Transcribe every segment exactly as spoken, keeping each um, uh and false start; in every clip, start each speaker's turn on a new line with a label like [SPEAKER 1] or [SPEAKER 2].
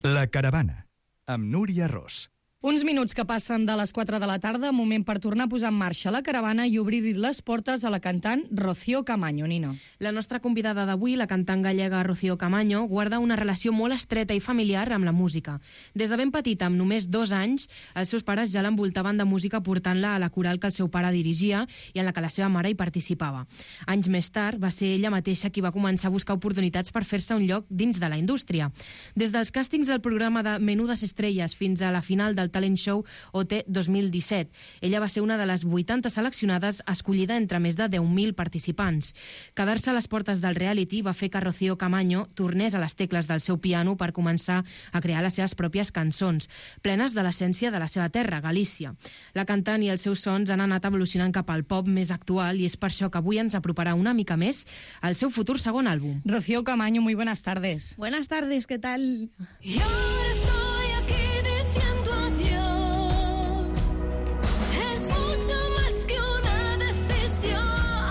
[SPEAKER 1] La Caravana, amb Núria Ros.
[SPEAKER 2] Uns minuts que passen de les quatre de la tarda, moment per tornar a posar en marxa la caravana i obrir les portes a la cantant Rocío Camaño. Nina.
[SPEAKER 3] La nostra convidada d'avui, la cantant gallega Rocío Camaño, guarda una relació molt estreta i familiar amb la música. Des de ben petita, amb només dos anys, els seus pares ja l'envoltaven de música portant-la a la coral que el seu pare dirigia i en la que la seva mare hi participava. Anys més tard, va ser ella mateixa qui va començar a buscar oportunitats per fer-se un lloc dins de la indústria. Des dels càstings del programa de Menudes Estrelles fins a la final del Talent Show O T dos mil disset. Ella va ser una de les vuitanta seleccionades escollida entre més de deu mil participants. Quedar-se a les portes del reality va fer que Rocío Camaño tornés a les tecles del seu piano per començar a crear les seves pròpies cançons, plenes de l'essència de la seva terra, Galícia. La cantant i els seus sons han anat evolucionant cap al pop més actual i és per això que avui ens aproparà una mica més al seu futur segon àlbum.
[SPEAKER 2] Rocío Camaño, muy buenas tardes.
[SPEAKER 4] Buenas tardes, ¿qué tal?
[SPEAKER 5] Y ahora estoy aquí diciendo adiós. Es mucho más que una decisión.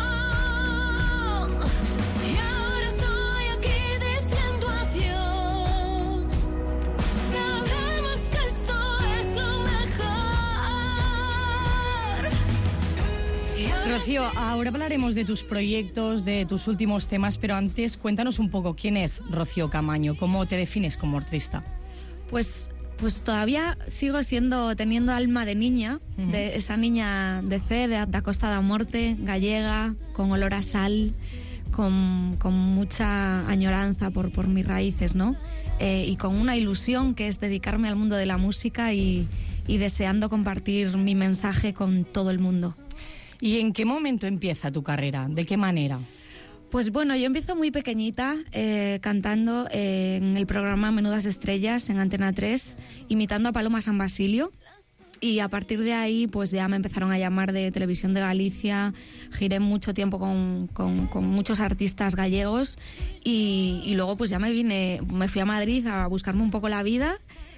[SPEAKER 5] Y ahora estoy aquí diciendo adiós. Sabemos que esto es lo mejor.
[SPEAKER 2] Rocío, ahora hablaremos de tus proyectos, de tus últimos temas, pero antes cuéntanos un poco quién es Rocío Camaño, cómo te defines como artista.
[SPEAKER 4] Pues, pues todavía sigo siendo, teniendo alma de niña, uh-huh. de esa niña de C, de, de Costa da Morte, gallega, con olor a sal, con, con mucha añoranza por, por mis raíces, ¿no? Eh, y con una ilusión que es dedicarme al mundo de la música y, y deseando compartir mi mensaje con todo el mundo.
[SPEAKER 2] ¿Y en qué momento empieza tu carrera? ¿De qué manera?
[SPEAKER 4] Pues bueno, yo empiezo muy pequeñita eh, cantando eh, en el programa Menudas Estrellas en Antena tres, imitando a Paloma San Basilio. Y a partir de ahí pues ya me empezaron a llamar de Televisión de Galicia, giré mucho tiempo con, con, con muchos artistas gallegos y, y luego pues ya me vine, me fui a Madrid a buscarme un poco la vida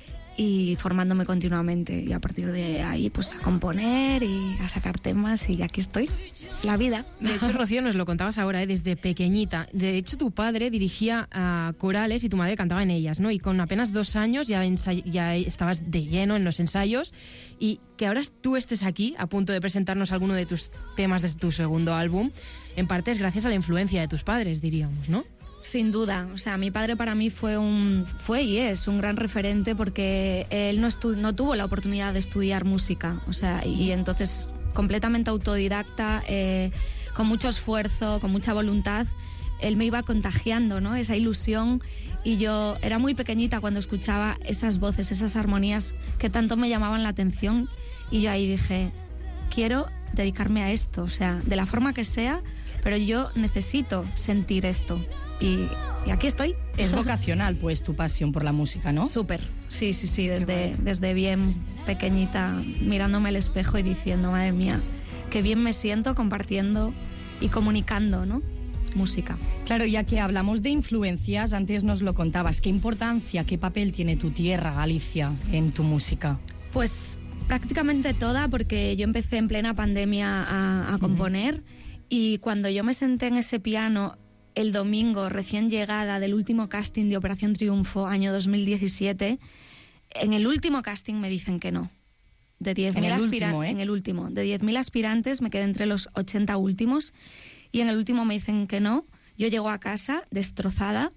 [SPEAKER 4] y formándome continuamente, y a partir de ahí pues a componer y a sacar temas, y aquí estoy, la vida.
[SPEAKER 3] De hecho, Rocío, nos lo contabas ahora, ¿eh? Desde pequeñita. De hecho, tu padre dirigía uh, corales y tu madre cantaba en ellas, ¿no? Y con apenas dos años ya, ensay- ya estabas de lleno en los ensayos, y que ahora tú estés aquí a punto de presentarnos alguno de tus temas de tu segundo álbum, en parte es gracias a la influencia de tus padres, diríamos, ¿no?
[SPEAKER 4] Sin duda, o sea, mi padre para mí fue un fue y es un gran referente, porque él no estu- no tuvo la oportunidad de estudiar música, o sea, y entonces completamente autodidacta, eh, con mucho esfuerzo, con mucha voluntad, él me iba contagiando, ¿no? Esa ilusión, y yo era muy pequeñita cuando escuchaba esas voces, esas armonías que tanto me llamaban la atención, y yo ahí dije, quiero dedicarme a esto, o sea, de la forma que sea, pero yo necesito sentir esto. Y, y aquí estoy.
[SPEAKER 2] Es vocacional, pues, tu pasión por la música, ¿no?
[SPEAKER 4] Súper, sí, sí, sí, desde, desde bien pequeñita, mirándome al espejo y diciendo, madre mía, qué bien me siento compartiendo y comunicando, ¿no? Música.
[SPEAKER 2] Claro, ya que hablamos de influencias, antes nos lo contabas, ¿qué importancia, qué papel tiene tu tierra, Galicia, en tu música?
[SPEAKER 4] Pues prácticamente toda, porque yo empecé en plena pandemia a, a componer, uh-huh. y cuando yo me senté en ese piano el domingo, recién llegada del último casting de Operación Triunfo, año dos mil diecisiete, en el último casting me dicen que no. De diez mil aspirantes, ¿eh? En el último. De diez mil aspirantes me quedé entre los ochenta últimos, y en el último me dicen que no. Yo llego a casa destrozada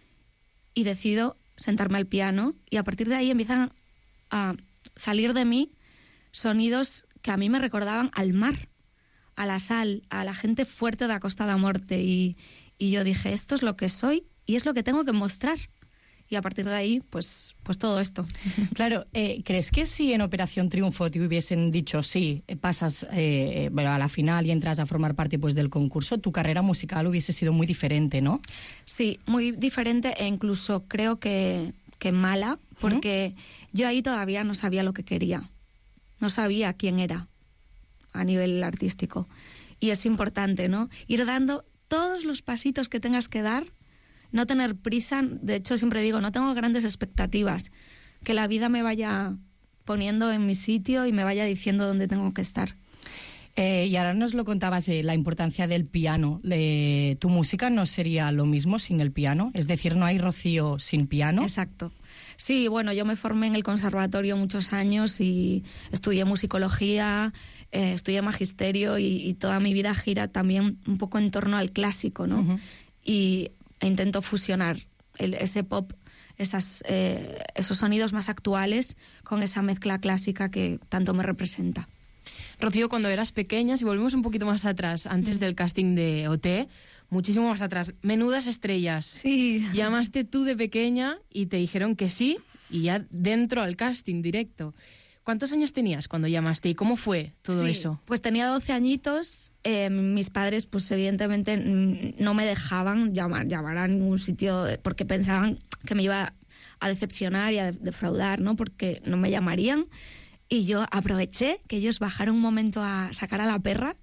[SPEAKER 4] y decido sentarme al piano, y a partir de ahí empiezan a salir de mí sonidos que a mí me recordaban al mar, a la sal, a la gente fuerte de la Costa da Morte, y Y yo dije, esto es lo que soy y es lo que tengo que mostrar. Y a partir de ahí, pues, pues todo esto.
[SPEAKER 2] Claro, eh, ¿crees que si en Operación Triunfo te hubiesen dicho sí, pasas eh, bueno, a la final y entras a formar parte pues del concurso, tu carrera musical hubiese sido muy diferente, ¿no?
[SPEAKER 4] Sí, muy diferente, e incluso creo que, que mala, porque uh-huh. yo ahí todavía no sabía lo que quería. No sabía quién era a nivel artístico. Y es importante, ¿no? Ir dando todos los pasitos que tengas que dar, no tener prisa. De hecho, siempre digo, no tengo grandes expectativas, que la vida me vaya poniendo en mi sitio y me vaya diciendo dónde tengo que estar.
[SPEAKER 2] Eh, y ahora nos lo contabas, eh, la importancia del piano. Eh, ¿Tu música no sería lo mismo sin el piano? Es decir, ¿no hay Rocío sin piano?
[SPEAKER 4] Exacto. Sí, bueno, yo me formé en el conservatorio muchos años y estudié musicología, eh, estudié magisterio y, y toda mi vida gira también un poco en torno al clásico, ¿no? Uh-huh. Y e intento fusionar el, ese pop, esas, eh, esos sonidos más actuales con esa mezcla clásica que tanto me representa.
[SPEAKER 3] Rocío, cuando eras pequeña, si volvemos un poquito más atrás, antes del casting de O T, muchísimo más atrás, menudas estrellas.
[SPEAKER 4] Sí.
[SPEAKER 3] Llamaste tú de pequeña y te dijeron que sí, y ya dentro al casting directo. ¿Cuántos años tenías cuando llamaste y cómo fue todo
[SPEAKER 4] sí,
[SPEAKER 3] eso?
[SPEAKER 4] Pues tenía doce añitos. Eh, mis padres, pues evidentemente, no me dejaban llamar, llamar a ningún sitio porque pensaban que me iba a decepcionar y a defraudar, ¿no? Porque no me llamarían. Y yo aproveché que ellos bajaron un momento a sacar a la perra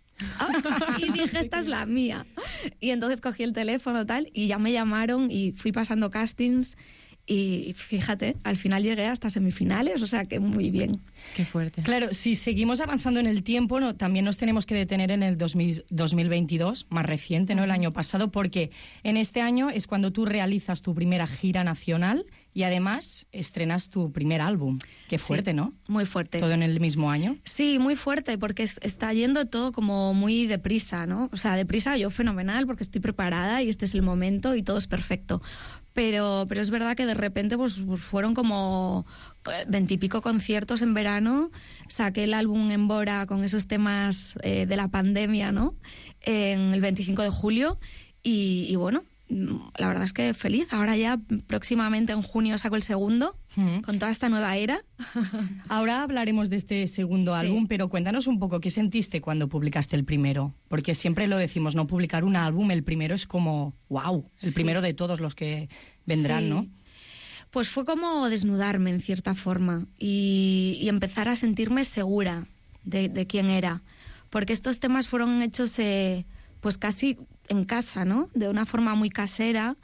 [SPEAKER 4] y dije, esta es la mía. Y entonces cogí el teléfono tal y ya me llamaron y fui pasando castings y fíjate, al final llegué hasta semifinales, o sea que muy bien.
[SPEAKER 3] Qué fuerte.
[SPEAKER 2] Claro, si seguimos avanzando en el tiempo, no, también nos tenemos que detener en el dos mil, dos mil veintidós, más reciente, ¿no? El año pasado, porque en este año es cuando tú realizas tu primera gira nacional y además estrenas tu primer álbum. Qué fuerte,
[SPEAKER 4] sí,
[SPEAKER 2] ¿no?
[SPEAKER 4] Muy fuerte.
[SPEAKER 2] Todo en el mismo año.
[SPEAKER 4] Sí, muy fuerte, porque es, está yendo todo como muy deprisa, ¿no? O sea, deprisa yo fenomenal, porque estoy preparada y este es el momento y todo es perfecto. Pero, pero es verdad que de repente pues, fueron como veintipico conciertos en verano. Saqué el álbum en Bora con esos temas eh, de la pandemia, ¿no? En el veinticinco de julio. Y, y bueno, la verdad es que feliz. Ahora ya próximamente en junio saco el segundo, mm. con toda esta nueva era.
[SPEAKER 2] Ahora hablaremos de este segundo sí. álbum, pero cuéntanos un poco, ¿qué sentiste cuando publicaste el primero? Porque siempre lo decimos, no publicar un álbum, el primero es como, wow, el sí. primero de todos los que vendrán, sí. ¿no?
[SPEAKER 4] Pues fue como desnudarme en cierta forma y, y empezar a sentirme segura de, de quién era. Porque estos temas fueron hechos eh, pues casi en casa, ¿no? De una forma muy casera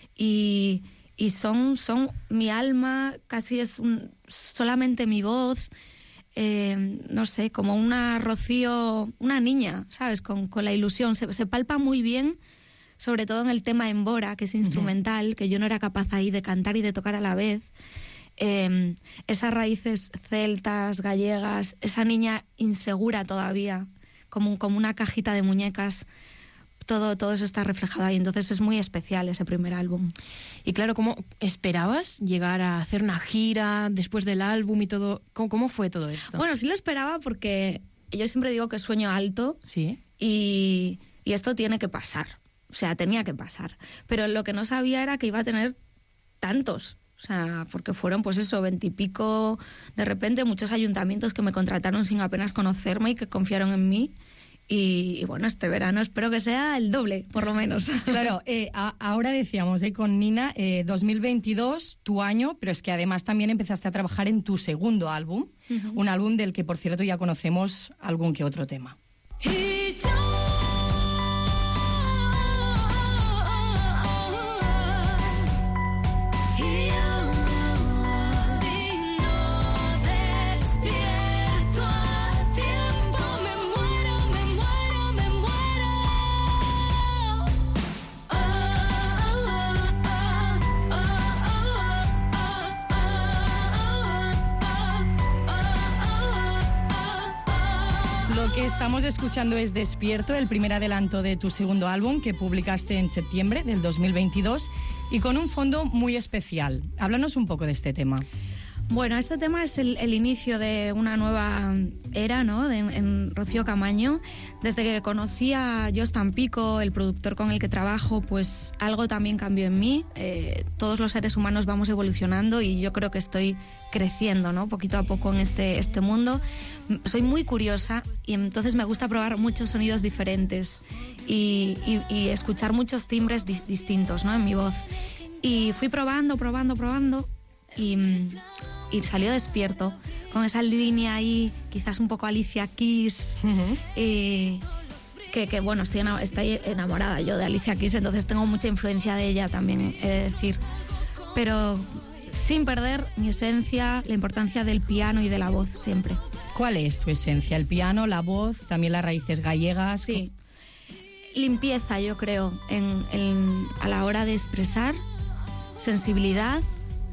[SPEAKER 4] y, y son, son mi alma, casi es un, solamente mi voz, eh, no sé, como una Rocío, una niña, ¿sabes? Con, con la ilusión. Se, se palpa muy bien, sobre todo en el tema Embora, que es instrumental, uh-huh. que yo no era capaz ahí de cantar y de tocar a la vez. Eh, esas raíces celtas, gallegas, esa niña insegura todavía, como, como una cajita de muñecas. Todo, todo eso está reflejado ahí, entonces es muy especial ese primer álbum.
[SPEAKER 3] Y claro, ¿cómo esperabas llegar a hacer una gira después del álbum y todo? ¿Cómo, cómo fue todo esto?
[SPEAKER 4] Bueno, sí lo esperaba porque yo siempre digo que sueño alto
[SPEAKER 3] sí.
[SPEAKER 4] y, y esto tiene que pasar, o sea, tenía que pasar. Pero lo que no sabía era que iba a tener tantos, o sea, porque fueron pues eso, veintipico, de repente muchos ayuntamientos que me contrataron sin apenas conocerme y que confiaron en mí. Y, y bueno, este verano espero que sea el doble, por lo menos.
[SPEAKER 2] Claro, eh, a, ahora decíamos eh, con Nina, eh, dos mil veintidós, tu año, pero es que además también empezaste a trabajar en tu segundo álbum, uh-huh. un álbum del que, por cierto, ya conocemos algún que otro tema.
[SPEAKER 5] Y yo...
[SPEAKER 2] Lo que estamos escuchando es Despierto, el primer adelanto de tu segundo álbum que publicaste en septiembre del dos mil veintidós y con un fondo muy especial. Háblanos un poco de este tema.
[SPEAKER 4] Bueno, este tema es el, el inicio de una nueva era, ¿no? De, en, en Rocío Camaño. Desde que conocí a Josh Tampico, el productor con el que trabajo, pues algo también cambió en mí. Eh, todos los seres humanos vamos evolucionando y yo creo que estoy creciendo, ¿no? Poquito a poco en este, este mundo. Soy muy curiosa y entonces me gusta probar muchos sonidos diferentes y, y, y escuchar muchos timbres di- distintos, ¿no? En mi voz. Y fui probando, probando, probando y... y salió Despierto, con esa línea ahí, quizás un poco Alicia Keys, uh-huh. y que, que bueno, estoy, ena- estoy enamorada yo de Alicia Keys, entonces tengo mucha influencia de ella también, he de decir, pero sin perder mi esencia, la importancia del piano y de la voz siempre.
[SPEAKER 2] ¿Cuál es tu esencia? ¿El piano, la voz, también las raíces gallegas?
[SPEAKER 4] Sí, limpieza yo creo, en, en, a la hora de expresar, sensibilidad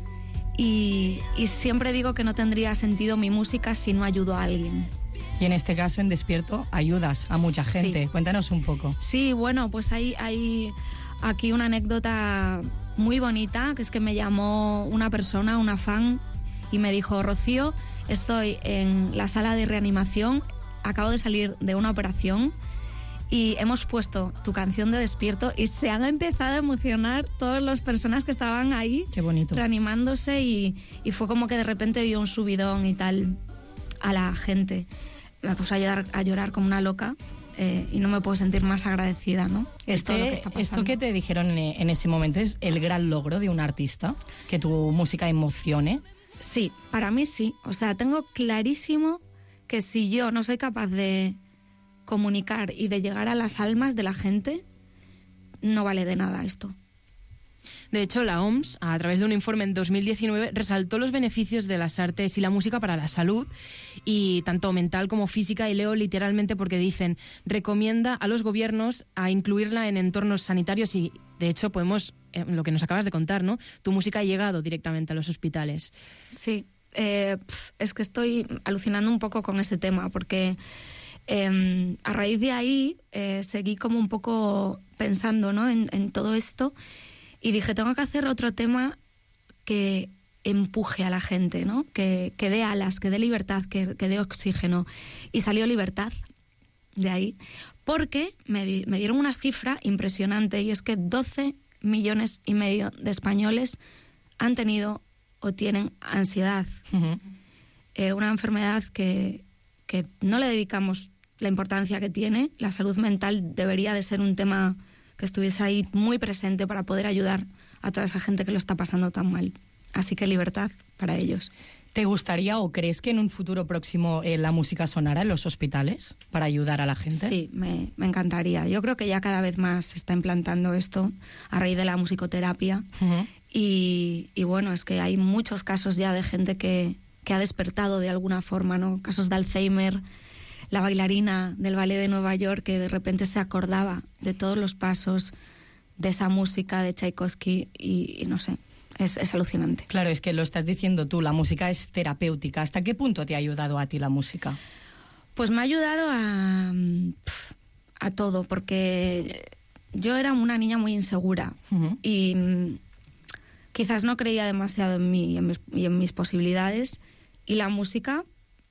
[SPEAKER 4] y, y siempre digo que no tendría sentido mi música si no ayudo a alguien.
[SPEAKER 2] Y en este caso, en Despierto, ayudas a mucha
[SPEAKER 4] Sí.
[SPEAKER 2] gente. Cuéntanos un poco.
[SPEAKER 4] Sí, bueno, pues hay, hay aquí una anécdota muy bonita, que es que me llamó una persona, una fan, y me dijo: Rocío, estoy en la sala de reanimación, acabo de salir de una operación y hemos puesto tu canción de Despierto y se han empezado a emocionar todas las personas que estaban ahí
[SPEAKER 2] Qué bonito.
[SPEAKER 4] reanimándose y, y fue como que de repente dio un subidón y tal a la gente. Me puse a llorar, a llorar como una loca eh, y no me puedo sentir más agradecida, ¿no? De
[SPEAKER 2] Este-
[SPEAKER 4] todo lo que está pasando.
[SPEAKER 2] esto que te dijeron en, en ese momento es el gran logro de un artista, que tu música emocione.
[SPEAKER 4] Sí, para mí sí. O sea, tengo clarísimo que si yo no soy capaz de comunicar y de llegar a las almas de la gente, no vale de nada esto.
[SPEAKER 3] De hecho, la O M S, a través de un informe en dos mil diecinueve, resaltó los beneficios de las artes y la música para la salud, y tanto mental como física, y leo literalmente porque dicen: recomienda a los gobiernos a incluirla en entornos sanitarios y, de hecho, podemos, eh, lo que nos acabas de contar, ¿no? Tu música ha llegado directamente a los hospitales.
[SPEAKER 4] Sí, eh, pf, es que estoy alucinando un poco con este tema porque eh, a raíz de ahí eh, seguí como un poco pensando, ¿no? en, en todo esto y dije, tengo que hacer otro tema que empuje a la gente, ¿no? Que, que dé alas, que dé libertad, que, que dé oxígeno. Y salió Libertad de ahí, porque me, di- me dieron una cifra impresionante, y es que doce millones y medio de españoles han tenido o tienen ansiedad,
[SPEAKER 2] Ujú.
[SPEAKER 4] eh, una enfermedad que, que no le dedicamos la importancia que tiene. La salud mental debería de ser un tema que estuviese ahí muy presente para poder ayudar a toda esa gente que lo está pasando tan mal. Así que libertad para ellos.
[SPEAKER 2] ¿Te gustaría o crees que en un futuro próximo eh, la música sonara en los hospitales para ayudar a la gente?
[SPEAKER 4] Sí, me, me encantaría. Yo creo que ya cada vez más se está implantando esto a raíz de la musicoterapia.
[SPEAKER 2] Ujú.
[SPEAKER 4] Y, y bueno, es que hay muchos casos ya de gente que, que ha despertado de alguna forma, ¿no? Casos de Alzheimer, la bailarina del ballet de Nueva York que de repente se acordaba de todos los pasos de esa música de Tchaikovsky y, y no sé, es, es alucinante.
[SPEAKER 2] Claro, es que lo estás diciendo tú, la música es terapéutica. ¿Hasta qué punto te ha ayudado a ti la música?
[SPEAKER 4] Pues me ha ayudado a, pf, a todo, porque yo era una niña muy insegura
[SPEAKER 2] Ujú.
[SPEAKER 4] y mm, quizás no creía demasiado en mí y en mis, y en mis posibilidades, y la música,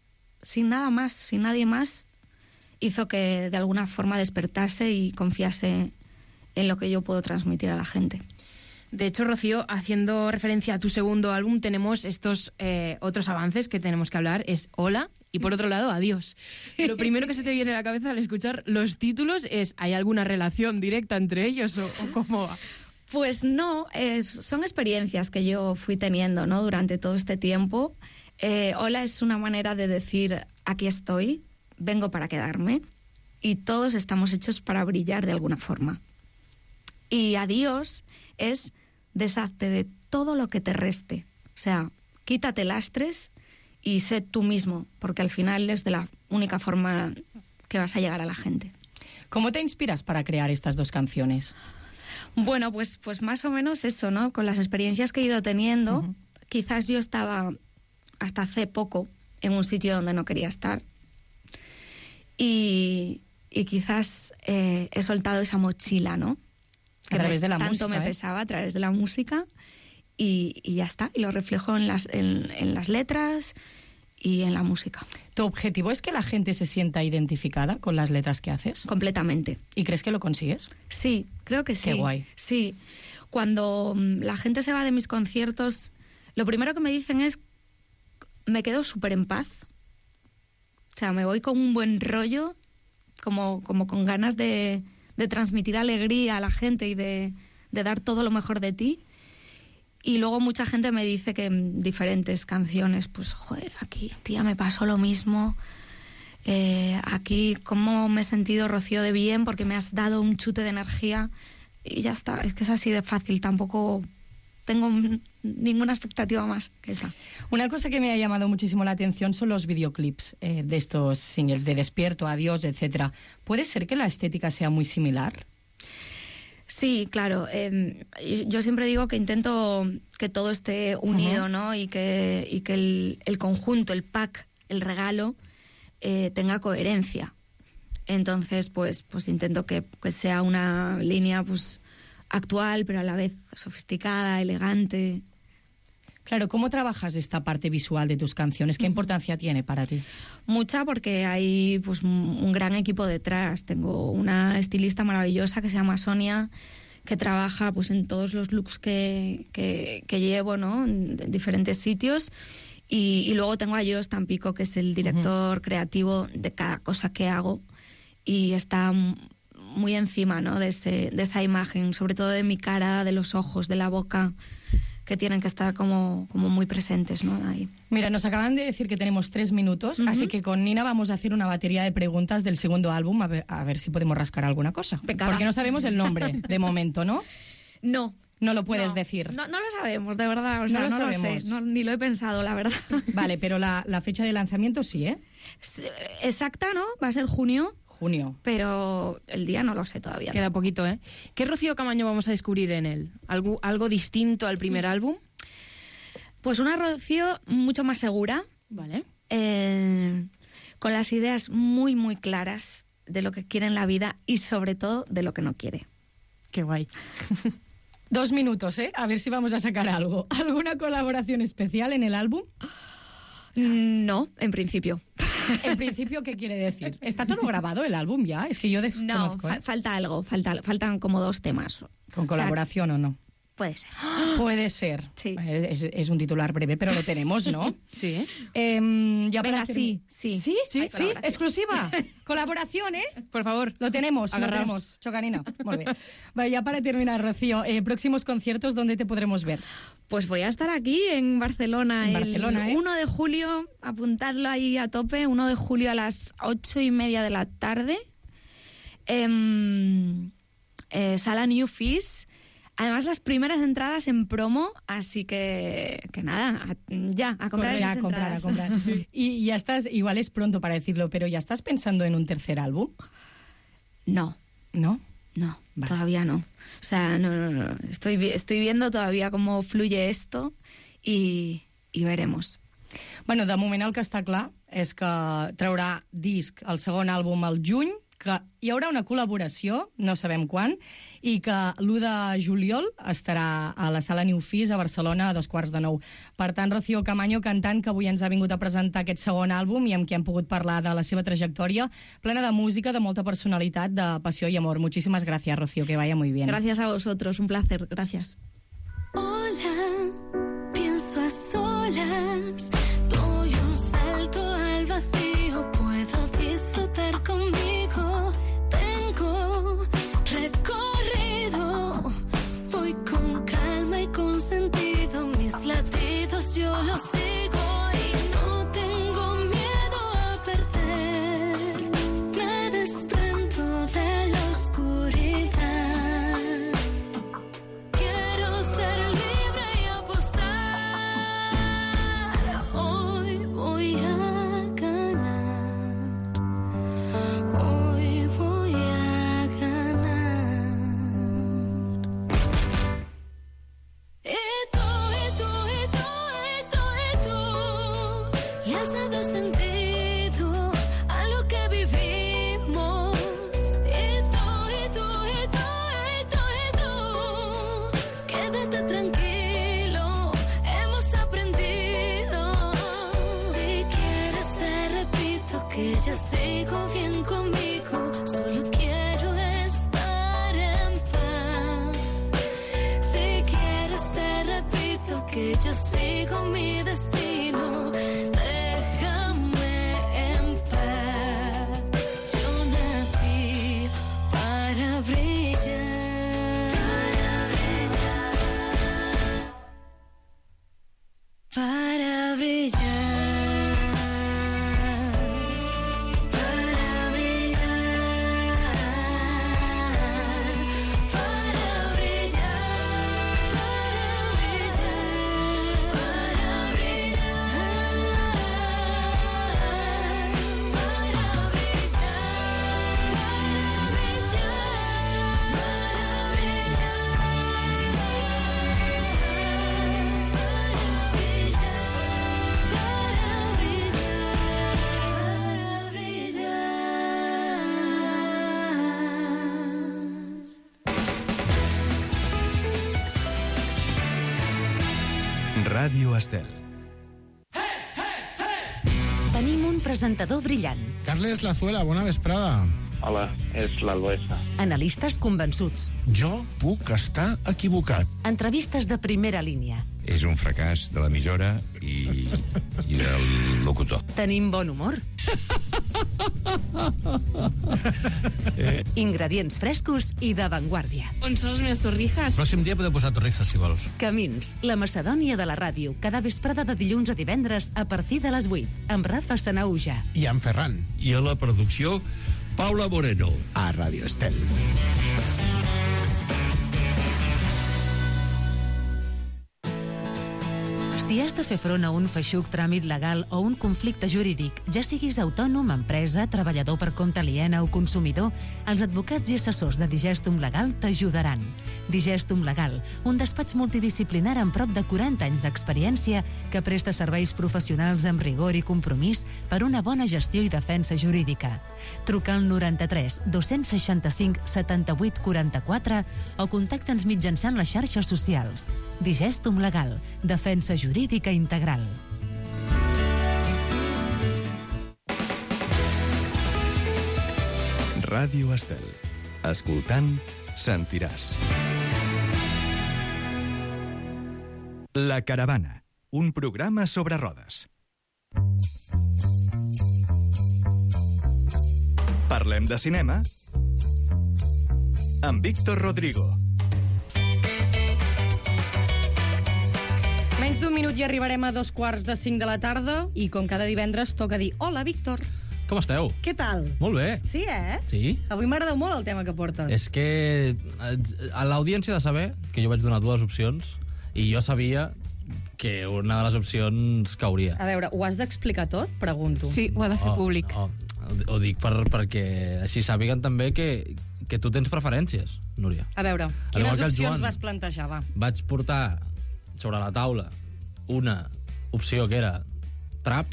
[SPEAKER 4] sin nada más, sin nadie más, hizo que de alguna forma despertase y confiase en lo que yo puedo transmitir a la gente.
[SPEAKER 3] De hecho, Rocío, haciendo referencia a tu segundo álbum, tenemos estos eh, otros avances que tenemos que hablar. Es Hola y, por otro lado, Adiós. Lo primero que se te viene a la cabeza al escuchar los títulos es: ¿hay alguna relación directa entre ellos o, o cómo va?
[SPEAKER 4] Pues no, eh, son experiencias que yo fui teniendo, ¿no? Durante todo este tiempo. Eh, hola es una manera de decir: aquí estoy, vengo para quedarme, y todos estamos hechos para brillar de alguna forma. Y adiós es: deshazte de todo lo que te reste. O sea, quítate lastres y sé tú mismo, porque al final es de la única forma que vas a llegar a la gente.
[SPEAKER 2] ¿Cómo te inspiras para crear estas dos canciones?
[SPEAKER 4] Bueno, pues, pues más o menos eso, ¿no? Con las experiencias que he ido teniendo,
[SPEAKER 2] Ujú.
[SPEAKER 4] quizás yo estaba hasta hace poco en un sitio donde no quería estar. Y, y quizás eh, he soltado esa mochila, ¿no?
[SPEAKER 2] A través
[SPEAKER 4] me-
[SPEAKER 2] de la
[SPEAKER 4] tanto
[SPEAKER 2] música,
[SPEAKER 4] me
[SPEAKER 2] ¿eh?
[SPEAKER 4] pesaba a través de la música, y, y ya está. Y lo reflejo en las, en, en las letras y en la música,
[SPEAKER 2] ¿Tu objetivo es que la gente se sienta identificada con las letras que haces?
[SPEAKER 4] completamente.
[SPEAKER 2] ¿Y crees que lo consigues?
[SPEAKER 4] Sí, creo que sí.
[SPEAKER 2] Qué guay.
[SPEAKER 4] Sí. Cuando mm, la gente se va de mis conciertos, lo primero que me dicen es: me quedo súper en paz. O sea, me voy con un buen rollo, como, como con ganas de, de transmitir alegría a la gente y de, de dar todo lo mejor de ti. Y luego mucha gente me dice que en diferentes canciones, pues, joder, aquí, tía, me pasó lo mismo. Eh, aquí, cómo me he sentido, Rocío, de bien, porque me has dado un chute de energía. Y ya está, es que es así de fácil. Tampoco tengo m- ninguna expectativa más que esa.
[SPEAKER 2] Una cosa que me ha llamado muchísimo la atención son los videoclips eh, de estos singles de Despierto, Adiós, etcétera. ¿Puede ser que la estética sea muy similar?
[SPEAKER 4] Sí, claro. Eh, yo siempre digo que intento que todo esté unido, uh-huh. ¿no? Y que, y que el, el conjunto, el pack, el regalo, eh, tenga coherencia. Entonces, pues, pues intento que, que sea una línea pues actual, pero a la vez sofisticada, elegante.
[SPEAKER 2] Claro, ¿cómo trabajas esta parte visual de tus canciones? ¿Qué importancia tiene para ti?
[SPEAKER 4] Mucha, porque hay pues un gran equipo detrás. Tengo una estilista maravillosa que se llama Sonia, que trabaja pues en todos los looks que, que, que llevo, ¿no? En diferentes sitios. Y, y luego tengo a Jos Tampico, que es el director uh-huh. creativo de cada cosa que hago. Y está muy encima, ¿no? de, ese, de esa imagen, sobre todo de mi cara, de los ojos, de la boca, que tienen que estar como, como muy presentes, ¿no? Ahí.
[SPEAKER 2] Mira, nos acaban de decir que tenemos tres minutos, uh-huh. así que con Nina vamos a hacer una batería de preguntas del segundo álbum, a ver, a ver si podemos rascar alguna cosa.
[SPEAKER 4] Venga,
[SPEAKER 2] porque
[SPEAKER 4] va.
[SPEAKER 2] no sabemos el nombre de momento, ¿no?
[SPEAKER 4] No.
[SPEAKER 2] No lo puedes
[SPEAKER 4] no,
[SPEAKER 2] decir.
[SPEAKER 4] No, no lo sabemos, de verdad. O sea, no lo, no lo sé, no, ni lo he pensado, la verdad.
[SPEAKER 2] Vale, pero la, la fecha de lanzamiento sí, ¿eh?
[SPEAKER 4] Exacta, ¿no? Va a ser junio.
[SPEAKER 2] Junio.
[SPEAKER 4] Pero el día no lo sé todavía.
[SPEAKER 3] Queda poquito, ¿eh? ¿Qué Rocío Camaño vamos a descubrir en él? ¿Algo, algo distinto al primer álbum?
[SPEAKER 4] Pues una Rocío mucho más segura.
[SPEAKER 3] Vale.
[SPEAKER 4] Eh, con las ideas muy, muy claras de lo que quiere en la vida y sobre todo de lo que no quiere.
[SPEAKER 3] Qué guay.
[SPEAKER 2] Dos minutos, ¿eh? A ver si vamos a sacar algo. ¿Alguna colaboración especial en el álbum?
[SPEAKER 4] No, en principio.
[SPEAKER 2] ¿En principio qué quiere decir? ¿Está todo grabado el álbum ya? Es que yo desconozco.
[SPEAKER 4] No, fa-
[SPEAKER 2] ¿eh?
[SPEAKER 4] falta algo, falta, faltan como dos temas.
[SPEAKER 2] ¿Con colaboración o, sea, o no?
[SPEAKER 4] Puede ser.
[SPEAKER 2] Puede ser.
[SPEAKER 4] Sí.
[SPEAKER 2] Es, es un titular breve, pero lo tenemos, ¿no?
[SPEAKER 3] Sí.
[SPEAKER 2] Eh, ya
[SPEAKER 4] Venga,
[SPEAKER 2] para
[SPEAKER 4] sí, sí.
[SPEAKER 2] ¿Sí?
[SPEAKER 3] Sí,
[SPEAKER 2] sí, exclusiva. Colaboración, ¿eh?
[SPEAKER 3] Por favor.
[SPEAKER 2] Lo tenemos,
[SPEAKER 3] Agarraos.
[SPEAKER 2] lo tenemos. Chocanina. Muy bien. Vale, ya para terminar, Rocío, eh, próximos conciertos, ¿dónde te podremos ver?
[SPEAKER 4] Pues voy a estar aquí en Barcelona.
[SPEAKER 2] En
[SPEAKER 4] el
[SPEAKER 2] Barcelona, ¿eh?
[SPEAKER 4] uno de julio, apuntadlo ahí a tope, uno de julio a las ocho y media de la tarde. Eh, eh, Sala New Fish. Además, las primeras entradas en promo, así que, que nada, a, ya, a comprar
[SPEAKER 2] Corre,
[SPEAKER 4] esas
[SPEAKER 2] a comprar,
[SPEAKER 4] entradas.
[SPEAKER 2] a comprar. Sí. Y ya estás, igual es pronto para decirlo, pero ¿ya estás pensando en un tercer álbum?
[SPEAKER 4] No,
[SPEAKER 2] ¿No?
[SPEAKER 4] no,
[SPEAKER 2] Vale.
[SPEAKER 4] todavía no. O sea, no, no, no. Estoy, vi- estoy viendo todavía cómo fluye esto y, y veremos.
[SPEAKER 2] Bueno, de moment el que està clar és que traurà disc, el segon àlbum al juny, que hi haurà una col·laboració, no sabem quan, i que l'u de juliol estarà a la Sala New Fish a Barcelona a dos quarts de nou. Per tant, Rocío Camaño, cantant que avui ens ha vingut a presentar aquest segon àlbum i amb qui hem pogut parlar de la seva trajectòria, plena de música, de molta personalitat, de passió i amor. Muchísimas gracias, Rocío, que vaya muy bien.
[SPEAKER 4] Gracias a vosotros, un placer, gracias.
[SPEAKER 5] Hola, pienso a solas, doy un salto al vacío, puedo disfrutar conmigo, tengo recorrido, voy con calma y con sentido, mis latidos yo los sigo y no tengo miedo a perder, me desprendo de la oscuridad. Quiero ser libre y apostar. Hoy voy a ganar. Hoy voy a ganar. Y tú, y tú, y tú, y tú, y tú, le has dado sentido a lo que vivimos. Y tú, y tú, y tú, y tú, y tú, quédate tranquilo, hemos aprendido. Si quieres te repito que yo sigo bien conmigo, solo quiero estar en paz. Si quieres te repito que yo sigo mi destino, déjame en paz. Yo nací para brillar, para brillar, para brillar, para brillar, para brillar, para brillar, para brillar, para brillar, para brillar.
[SPEAKER 1] Ràdio Estel.
[SPEAKER 6] Tenim un presentador brillant.
[SPEAKER 7] Carles Lazuela, bona vesprada.
[SPEAKER 8] Hola, és l'Alboesa.
[SPEAKER 6] Analistes convençuts.
[SPEAKER 7] Jo puc estar equivocat.
[SPEAKER 6] Entrevistes de primera línia.
[SPEAKER 9] És un fracàs de l'emissora i, i del locutor.
[SPEAKER 6] Tenim bon humor. Ingredients frescos i d'avantguàrdia.
[SPEAKER 3] On són les meves torrijas?
[SPEAKER 10] El pròxim dia podeu posar torrijas, si vols.
[SPEAKER 6] Camins, la Macedònia de la ràdio, cada vesprada de dilluns a divendres a partir de les vuit, amb Rafa Sanauja.
[SPEAKER 7] I en Ferran.
[SPEAKER 9] I a la producció, Paula Moreno.
[SPEAKER 7] A Ràdio Estel.
[SPEAKER 6] Si has de fer front a un feixuc tràmit legal o un conflicte jurídic, ja siguis autònom, empresa, treballador per compte aliena o consumidor, els advocats i assessors de Digestum Legal t'ajudaran. Digestum Legal, un despatx multidisciplinar amb prop de quaranta anys d'experiència que presta serveis professionals amb rigor i compromís per una bona gestió i defensa jurídica. Truca al noranta-tres dos-cents seixanta-cinc setanta-vuit quaranta-quatre o contacta'ns mitjançant les xarxes socials. Digestum Legal, defensa jurídica integral.
[SPEAKER 1] Ràdio Estel. Escoltant, sentiràs. La Caravana, un programa sobre rodes. Parlem de cinema amb Víctor Rodrigo.
[SPEAKER 2] Menys d'un minut i arribarem a dos quarts de cinc de la tarda i com cada divendres toca dir hola, Víctor.
[SPEAKER 10] Com esteu?
[SPEAKER 2] Què tal?
[SPEAKER 10] Molt bé.
[SPEAKER 2] Sí, eh?
[SPEAKER 10] Sí.
[SPEAKER 2] Avui m'agrada molt el tema que portes.
[SPEAKER 10] És que a l'audiència ha de saber que jo vaig donar dues opcions i jo sabia que una de les opcions cauria.
[SPEAKER 2] A veure, ho has d'explicar tot? Pregunto.
[SPEAKER 3] Sí, ho ha de fer
[SPEAKER 10] Oh,
[SPEAKER 3] públic.
[SPEAKER 10] oh, ho dic per, perquè així sàpiguen també que, que tu tens preferències, Núria.
[SPEAKER 2] A veure,
[SPEAKER 10] igual
[SPEAKER 2] quines
[SPEAKER 10] que el
[SPEAKER 2] opcions
[SPEAKER 10] Joan.
[SPEAKER 2] vas plantejar, va?
[SPEAKER 10] Vaig portar sobre la taula una opció que era trap.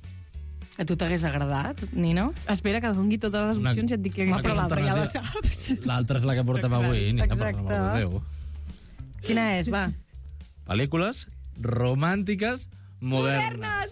[SPEAKER 2] A tu t'hagués agradat, Nino?
[SPEAKER 3] Espera que doni totes les
[SPEAKER 10] Una-
[SPEAKER 3] opcions i et dic que
[SPEAKER 10] una
[SPEAKER 3] aquesta
[SPEAKER 2] Però l'altra ja la
[SPEAKER 10] alternativa.
[SPEAKER 2] saps.
[SPEAKER 10] L'altra és la que portem avui, Nina, per
[SPEAKER 2] Exacte.
[SPEAKER 10] l'amor de Déu.
[SPEAKER 2] Quina és, va?
[SPEAKER 10] Pel·lícules romàntiques modernes.
[SPEAKER 2] Modernes!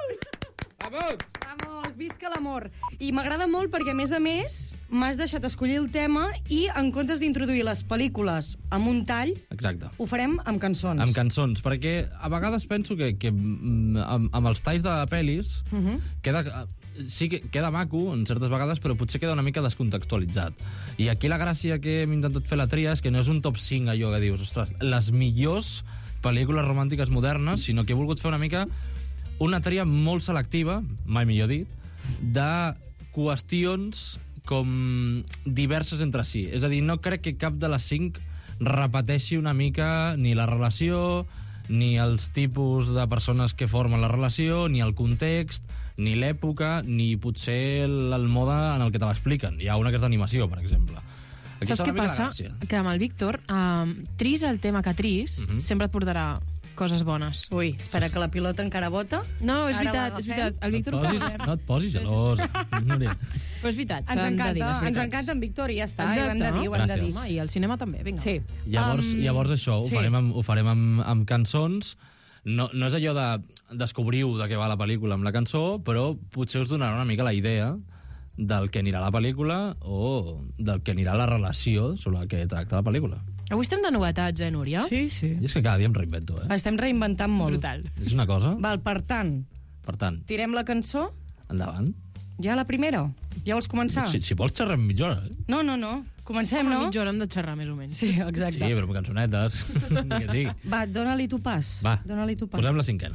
[SPEAKER 10] Vamos!
[SPEAKER 2] Vamos, visca l'amor. I m'agrada molt perquè, a més a més, m'has deixat escollir el tema i, en comptes d'introduir les pel·lícules amb un tall,
[SPEAKER 10] Exacte.
[SPEAKER 2] ho farem amb cançons.
[SPEAKER 10] Amb cançons, perquè a vegades penso que, que mm, amb, amb els talls de pel·lis
[SPEAKER 2] Uh -huh.
[SPEAKER 10] queda, sí que queda maco en certes vegades, però potser queda una mica descontextualitzat. I aquí la gràcia que hem intentat fer la tria és que no és un top cinc allò que dius, ostres, les millors pel·lícules romàntiques modernes, sinó que he volgut fer una mica una tria molt selectiva, mai millor dit, de qüestions com diverses entre si. És a dir, no crec que cap de les cinc repeteixi una mica ni la relació, ni els tipus de persones que formen la relació, ni el context, ni l'època, ni potser el, el mode en el que te l'expliquen. Hi ha una que és d'animació, per exemple. Aquí
[SPEAKER 3] Saps
[SPEAKER 10] està
[SPEAKER 3] què
[SPEAKER 10] una mica la
[SPEAKER 3] passa?
[SPEAKER 10] gràcia.
[SPEAKER 3] Que amb el Víctor, um, tris el tema que tris,
[SPEAKER 10] Mhm.
[SPEAKER 3] sempre et portarà coses bones.
[SPEAKER 2] Ui, espera, que la pilota encara bota.
[SPEAKER 3] No, és
[SPEAKER 2] Ara
[SPEAKER 3] veritat,
[SPEAKER 2] l'agafem?
[SPEAKER 3] és veritat. El Víctor
[SPEAKER 10] no,
[SPEAKER 3] ho
[SPEAKER 10] et
[SPEAKER 3] fa.
[SPEAKER 10] posis, no et posis gelosa, Núria.
[SPEAKER 3] Però és veritat,
[SPEAKER 2] Ens
[SPEAKER 3] s'han de
[SPEAKER 2] encanta,
[SPEAKER 3] dir les
[SPEAKER 2] ens
[SPEAKER 3] veritats.
[SPEAKER 2] encanta en Víctor i ja està.
[SPEAKER 3] Exacte.
[SPEAKER 2] I ho hem de dir, ho hem de
[SPEAKER 10] Gràcies.
[SPEAKER 2] dir.
[SPEAKER 3] Home, i el cinema també, vinga.
[SPEAKER 2] Sí.
[SPEAKER 10] Llavors,
[SPEAKER 2] Um,
[SPEAKER 10] llavors això, ho
[SPEAKER 2] sí.
[SPEAKER 10] farem amb, ho farem amb, amb cançons. No, no és allò de descobriu de què va la pel·lícula amb la cançó, però potser us donarà una mica la idea del que anirà la pel·lícula o del que anirà la relació sobre la que tracta la pel·lícula.
[SPEAKER 3] Avui estem de novetats, eh, Núria?
[SPEAKER 2] Sí, sí.
[SPEAKER 10] I és que cada dia em reinvento, eh?
[SPEAKER 2] Estem reinventant molt.
[SPEAKER 3] Brutal.
[SPEAKER 10] És una cosa.
[SPEAKER 2] Val, per tant,
[SPEAKER 10] Per tant,
[SPEAKER 2] tirem la cançó.
[SPEAKER 10] endavant.
[SPEAKER 2] Ja la primera? Ja vols començar?
[SPEAKER 10] Si, si vols xerrem mitja hora, eh?
[SPEAKER 2] No, no, no. Comencem,
[SPEAKER 3] Home,
[SPEAKER 2] no?
[SPEAKER 3] mitja hora hem de xerrar, més o menys.
[SPEAKER 2] Sí, exacte.
[SPEAKER 10] Sí, però amb cançonetes. Ni que sí.
[SPEAKER 2] Va, dóna-li tu pas.
[SPEAKER 10] Va,
[SPEAKER 2] Dóna-li tu pas.
[SPEAKER 10] posem la cinquena.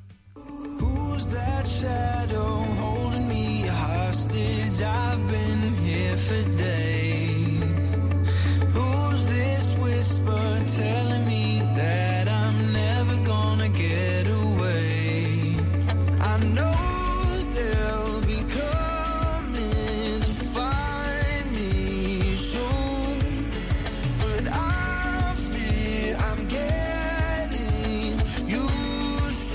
[SPEAKER 11] Who's that shadow holding me hostage? I've been here for days. Who's this whisper telling me that I'm never gonna get away? I know they'll be coming to find me soon, but I fear I'm getting used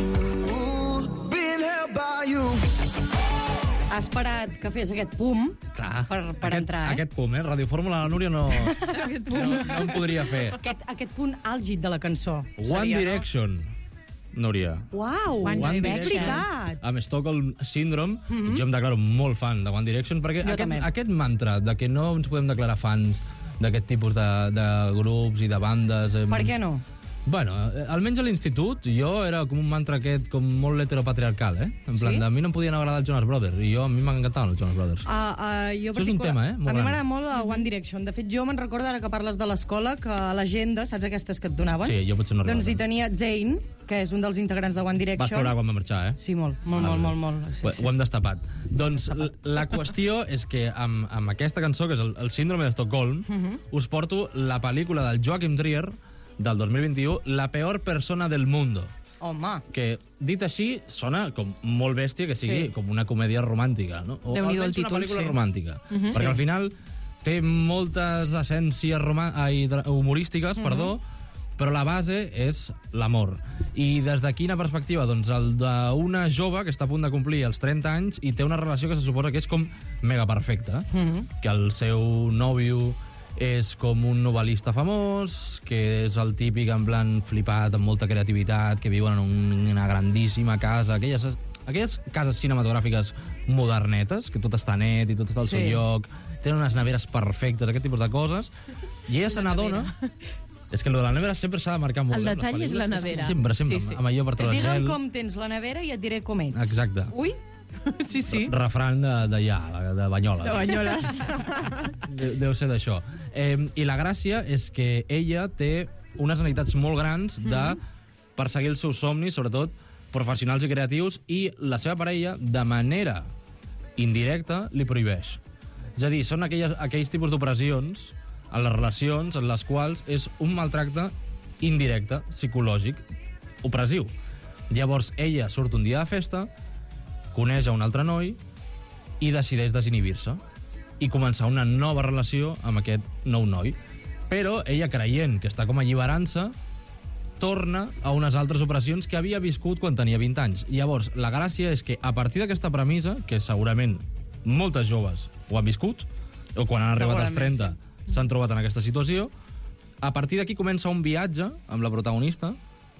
[SPEAKER 11] to being held by you.
[SPEAKER 2] Has parat que fes aquest pum
[SPEAKER 10] Clar,
[SPEAKER 2] per, per
[SPEAKER 10] aquest,
[SPEAKER 2] entrar, eh?
[SPEAKER 10] Aquest punt, eh? Radiofórmula, la Núria no,
[SPEAKER 3] Aquest punt.
[SPEAKER 10] no, no em podria fer.
[SPEAKER 2] Aquest, aquest punt àlgid de la cançó.
[SPEAKER 10] One
[SPEAKER 2] seria,
[SPEAKER 10] Direction. Núria.
[SPEAKER 12] Uau,
[SPEAKER 3] One
[SPEAKER 12] ben
[SPEAKER 3] Direction.
[SPEAKER 12] explicat.
[SPEAKER 10] Amb Stockholm Syndrome,
[SPEAKER 12] Mhm.
[SPEAKER 10] jo em declaro molt fan de One Direction, perquè
[SPEAKER 12] Jo
[SPEAKER 10] aquest,
[SPEAKER 12] també.
[SPEAKER 10] aquest mantra de que no ens podem declarar fans d'aquest tipus de, de grups i de bandes... Eh,
[SPEAKER 12] Per què no?
[SPEAKER 10] Bueno, eh, almenys a l'institut jo era com un mantra aquest com molt heteropatriarcal, eh? En plan,
[SPEAKER 12] Sí?
[SPEAKER 10] de, a mi no em podien agradar els Jonas Brothers, i jo, a mi m'encantaven els Jonas Brothers.
[SPEAKER 12] Uh, uh, jo
[SPEAKER 10] Això és un
[SPEAKER 12] particular-
[SPEAKER 10] tema, eh? Molt
[SPEAKER 12] a mi
[SPEAKER 10] gran.
[SPEAKER 12] m'agrada molt el One Direction. De fet, jo me'n recordo, ara que parles de l'escola, que a l'agenda, saps aquestes que et donaven?
[SPEAKER 10] Sí, jo potser no
[SPEAKER 12] Doncs hi
[SPEAKER 10] recordo.
[SPEAKER 12] tenia Zayn, que és un dels integrants de One
[SPEAKER 10] Vas
[SPEAKER 12] Direction.
[SPEAKER 10] plorar quan va marxar, eh?
[SPEAKER 12] Sí, molt, molt,
[SPEAKER 10] Sí.
[SPEAKER 12] molt, molt, molt. Sí,
[SPEAKER 10] Ho,
[SPEAKER 12] sí.
[SPEAKER 10] ho hem destapat. Doncs l- la qüestió és que amb, amb aquesta cançó, que és el, el síndrome de Stockholm,
[SPEAKER 12] Mhm.
[SPEAKER 10] us porto la pel·lícula del Joachim Trier, del dos mil vint-i-u, La peor persona del mundo.
[SPEAKER 12] Home.
[SPEAKER 10] Que, dit així, sona com molt bèstia que sigui
[SPEAKER 12] Sí.
[SPEAKER 10] com una comèdia romàntica, no? O
[SPEAKER 3] Déu-n'hi-do el
[SPEAKER 10] almenys una
[SPEAKER 3] títol,
[SPEAKER 10] pel·lícula
[SPEAKER 3] sí.
[SPEAKER 10] romàntica.
[SPEAKER 12] Mhm.
[SPEAKER 10] Perquè
[SPEAKER 12] Sí.
[SPEAKER 10] al final té moltes essències roma- ai, dra- humorístiques,
[SPEAKER 12] Mhm.
[SPEAKER 10] perdó, però la base és l'amor. I des de quina perspectiva? Doncs el d'una jove que està a punt de complir els trenta anys i té una relació que se suposa que és com mega perfecta,
[SPEAKER 12] Mhm.
[SPEAKER 10] que el seu nòvio és com un novel·lista famós, que és el típic en plan flipat, amb molta creativitat, que viuen en un, una grandíssima casa, aquelles, aquelles cases cinematogràfiques modernetes, que tot està net i tot està al seu
[SPEAKER 12] Sí.
[SPEAKER 10] lloc, tenen unes neveres perfectes, aquest tipus de coses, i ella se n'adona... És que lo de la nevera sempre s'ha de marcar molt.
[SPEAKER 3] El
[SPEAKER 10] eh, en les
[SPEAKER 3] detall és la
[SPEAKER 10] pel·lícules.
[SPEAKER 3] nevera.
[SPEAKER 10] Sempre, sempre,
[SPEAKER 3] Sí, sí.
[SPEAKER 10] amb allò per
[SPEAKER 12] Et
[SPEAKER 10] treure
[SPEAKER 12] digue'm
[SPEAKER 10] gel.
[SPEAKER 12] com tens la nevera i et diré com ets.
[SPEAKER 10] Exacte.
[SPEAKER 12] Ui, sí, sí.
[SPEAKER 10] Refran de, de ja, de Banyoles.
[SPEAKER 12] De Banyoles.
[SPEAKER 10] Deu, deu ser d'això. Eh, I la gràcia és que ella té unes necessitats molt grans de perseguir els seus somnis, sobretot professionals i creatius, i la seva parella, de manera indirecta, li prohibeix. És a dir, són aquelles, aquells tipus d'opressions en les relacions en les quals és un maltracte indirecte, psicològic, opressiu. Llavors, ella surt un dia de festa, coneix a un altre noi i decideix desinhibir-se i començar una nova relació amb aquest nou noi. Però ella, creient que està com alliberant-se, torna a unes altres operacions que havia viscut quan tenia vint anys. Llavors, la gràcia és que a partir d'aquesta premissa, que segurament moltes joves ho han viscut, o quan han arribat als
[SPEAKER 12] Segurament,
[SPEAKER 10] trenta s'han trobat en aquesta situació, a partir d'aquí comença un viatge amb la protagonista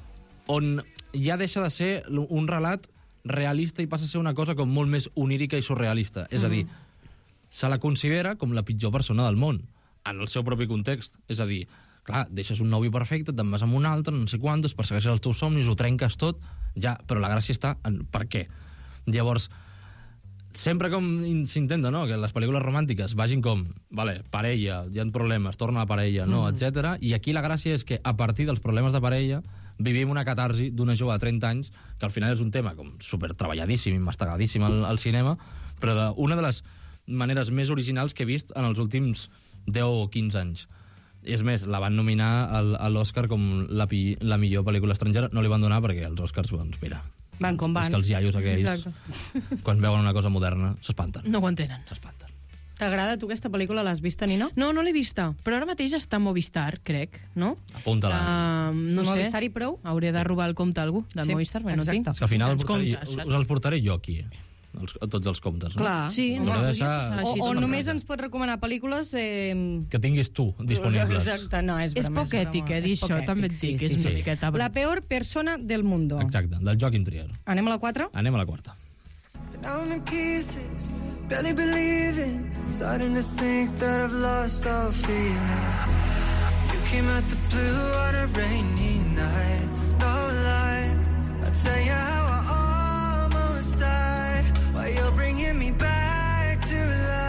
[SPEAKER 10] on ja deixa de ser un relat realista i passa a ser una cosa com molt més onírica i surrealista. És a dir, se la considera com la pitjor persona del món, en el seu propi context. És a dir, clar, deixes un nòvio perfecte, te'n vas amb un altre, no sé quantos, persegueixes els teus somnis, ho trenques tot, ja, però la gràcia està en per què. Llavors, sempre com s'intenta, no?, que les pel·lícules romàntiques vagin com, vale, parella, hi ha problemes, torna a la parella, no,
[SPEAKER 12] Mm.
[SPEAKER 10] etcètera. I aquí la gràcia és que a partir dels problemes de parella vivim una catarsi d'una jove de trenta anys, que al final és un tema com super treballadíssim i mastegadíssim al, al cinema, però de, una de les maneres més originals que he vist en els últims deu o quinze anys. És més, la van nominar al, a l'Oscar com la, pi, la millor pel·lícula estrangera. No li van donar perquè els Oscars, doncs, mira...
[SPEAKER 12] Van com van.
[SPEAKER 10] És que els iaios aquells,
[SPEAKER 12] Exacte.
[SPEAKER 10] quan veuen una cosa moderna, s'espanten.
[SPEAKER 3] No ho entenen.
[SPEAKER 10] S'espanten.
[SPEAKER 12] T'agrada tu aquesta pel·lícula? L'has vista, Nino?
[SPEAKER 3] No, no l'he vista, però ara mateix està a Movistar, crec, no?
[SPEAKER 10] Apunta-la.
[SPEAKER 3] Uh, no sé.
[SPEAKER 12] Movistar i prou?
[SPEAKER 3] Hauré de robar el compte a algú del
[SPEAKER 12] Sí,
[SPEAKER 3] Movistar, perquè no
[SPEAKER 12] exacte.
[SPEAKER 3] tinc.
[SPEAKER 10] És que al final el
[SPEAKER 3] Els
[SPEAKER 10] portaré,
[SPEAKER 3] comptes, saps?
[SPEAKER 10] us els portaré jo aquí, els, a tots els comptes. No?
[SPEAKER 12] Clar.
[SPEAKER 3] Sí,
[SPEAKER 10] Us
[SPEAKER 3] home,
[SPEAKER 10] hauré de
[SPEAKER 3] podries
[SPEAKER 10] deixar-
[SPEAKER 3] passar
[SPEAKER 12] O,
[SPEAKER 3] així
[SPEAKER 12] o
[SPEAKER 3] tot
[SPEAKER 12] només
[SPEAKER 3] el
[SPEAKER 12] ens pot recomanar pel·lícules... Eh...
[SPEAKER 10] Que tinguis tu disponibles.
[SPEAKER 12] Exacte, no, és
[SPEAKER 3] És
[SPEAKER 12] broma.
[SPEAKER 3] poc ètic,
[SPEAKER 12] broma.
[SPEAKER 3] eh, dir
[SPEAKER 12] És poc
[SPEAKER 3] això,
[SPEAKER 12] ètic,
[SPEAKER 3] també et
[SPEAKER 12] sí,
[SPEAKER 3] dic,
[SPEAKER 12] sí,
[SPEAKER 3] és una
[SPEAKER 12] sí.
[SPEAKER 3] miqueta broma.
[SPEAKER 12] La peor persona del mundo.
[SPEAKER 10] Exacte, del Joaquim Trier.
[SPEAKER 12] Anem a la quatre?
[SPEAKER 10] Anem a la quarta.
[SPEAKER 11] Now I'm in pieces, barely believing, starting to think that I've lost all feeling. You came out the blue on a rainy night, no lie. I'll tell you how I almost died, while you're bringing me back to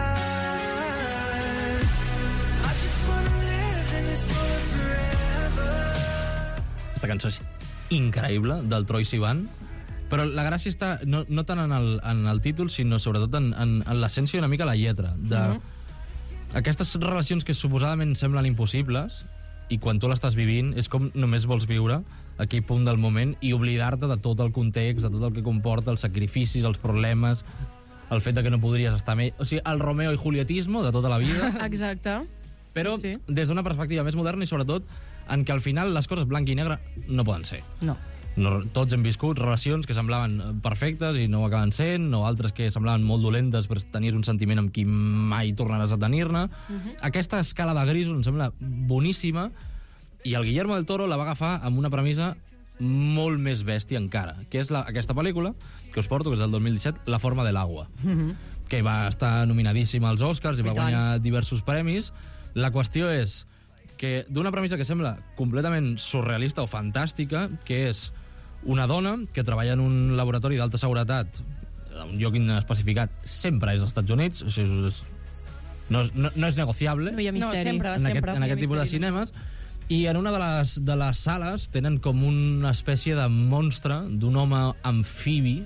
[SPEAKER 11] life. I just wanna live in this moment forever.
[SPEAKER 10] Aquesta cançó és increïble, del Troye Sivan, però la gràcia està no, no tant en el, en el títol, sinó sobretot en, en, en l'essència i una mica la lletra. De
[SPEAKER 12] Mhm.
[SPEAKER 10] aquestes relacions que suposadament semblen impossibles i quan tu l'estàs vivint és com només vols viure aquell punt del moment i oblidar-te de tot el context, de tot el que comporta, els sacrificis, els problemes, el fet de que no podries estar més... O sigui, el Romeo i Julietismo de tota la vida,
[SPEAKER 3] Exacte.
[SPEAKER 10] però
[SPEAKER 3] Sí.
[SPEAKER 10] des d'una perspectiva més moderna i sobretot en què al final les coses blanc i negre no poden ser.
[SPEAKER 12] No.
[SPEAKER 10] No, tots hem viscut relacions que semblaven perfectes i no ho acaben sent, o altres que semblaven molt dolentes però tenies un sentiment amb qui mai tornaràs a tenir-ne. Uh-huh. Aquesta escala de grisos em sembla boníssima i el Guillermo del Toro la va agafar amb una premissa molt més bèstia encara, que és la, aquesta pel·lícula que us porto, que és del dos mil disset, La forma de l'agua,
[SPEAKER 2] Mhm.
[SPEAKER 10] que va estar nominadíssima als Oscars i va
[SPEAKER 2] I tant.
[SPEAKER 10] guanyar diversos premis. La qüestió és que d'una premissa que sembla completament surrealista o fantàstica, que és una dona que treballa en un laboratori d'alta seguretat, un lloc inespecificat, sempre és als Estats Units, o sigui, és, no, no, no és negociable.
[SPEAKER 3] No hi ha misteri.
[SPEAKER 2] No, sempre,
[SPEAKER 10] en
[SPEAKER 2] sempre.
[SPEAKER 10] aquest, en
[SPEAKER 2] no hi ha
[SPEAKER 10] aquest tipus de
[SPEAKER 2] misteri.
[SPEAKER 10] cinemes, i en una de les, de les sales tenen com una espècie de monstre d'un home amfibi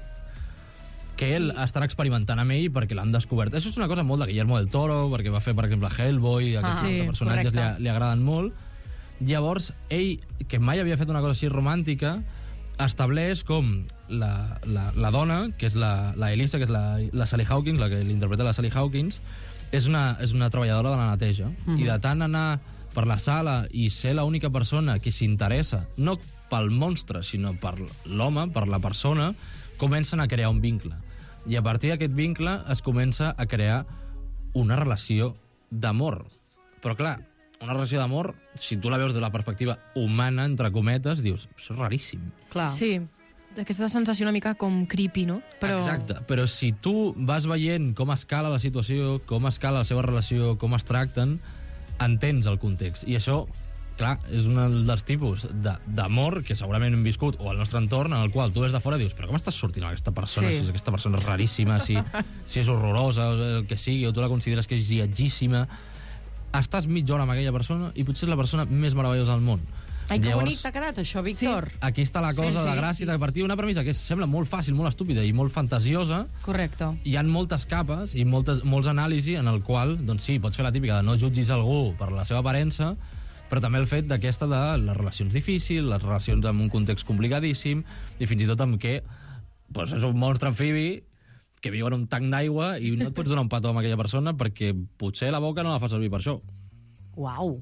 [SPEAKER 10] que ell estarà experimentant amb ell perquè l'han descobert. Això és una cosa molt de Guillermo del Toro, perquè va fer, per exemple, Hellboy, aquests
[SPEAKER 2] Ah,
[SPEAKER 10] tipus de
[SPEAKER 2] sí,
[SPEAKER 10] personatges li,
[SPEAKER 2] correcte.
[SPEAKER 10] li agraden molt. Llavors, ell, que mai havia fet una cosa així romàntica, estableix com la, la, la dona, que és la, la Elisa, que és la, la Sally Hawkins, la que l'interpreta la Sally Hawkins, és una, és una treballadora de la neteja.
[SPEAKER 2] Mhm.
[SPEAKER 10] I de tant anar per la sala i ser l'única persona que s'interessa, no pel monstre, sinó per l'home, per la persona, comencen a crear un vincle. I a partir d'aquest vincle es comença a crear una relació d'amor. Però clar, una relació d'amor, si tu la veus de la perspectiva humana, entre cometes, dius, això és raríssim.
[SPEAKER 2] Clar.
[SPEAKER 3] Sí, aquesta sensació una mica com creepy, no?
[SPEAKER 10] Però... Exacte, però si tu vas veient com escala la situació, com escala la seva relació, com es tracten, entens el context. I això, clar, és un dels tipus de- d'amor que segurament hem viscut, o al nostre entorn, en el qual tu des de fora dius, però com estàs sortint amb aquesta persona?
[SPEAKER 2] Sí.
[SPEAKER 10] Si aquesta persona és raríssima, si, si és horrorosa, o el que sigui, o tu la consideres que és lletgíssima, estàs mitja hora amb aquella persona i potser és la persona més meravellosa del món.
[SPEAKER 2] Ai, que bonic t'ha quedat això, Víctor.
[SPEAKER 10] Sí, aquí està la cosa
[SPEAKER 2] Sí, sí,
[SPEAKER 10] de gràcia,
[SPEAKER 2] sí,
[SPEAKER 10] de partir d'una premissa que sembla molt fàcil, molt estúpida i molt fantasiosa.
[SPEAKER 2] Correcte.
[SPEAKER 10] Hi ha moltes capes i moltes, molts anàlisis en el qual, doncs sí, pots fer la típica de no jutgis algú per la seva aparença, però també el fet d'aquesta de les relacions difícils, les relacions en un context complicadíssim, i fins i tot amb què doncs és un monstre amfibi que viu en un tanc d'aigua i no et pots donar un petó amb aquella persona perquè potser la boca no la fa servir per això.
[SPEAKER 2] Uau.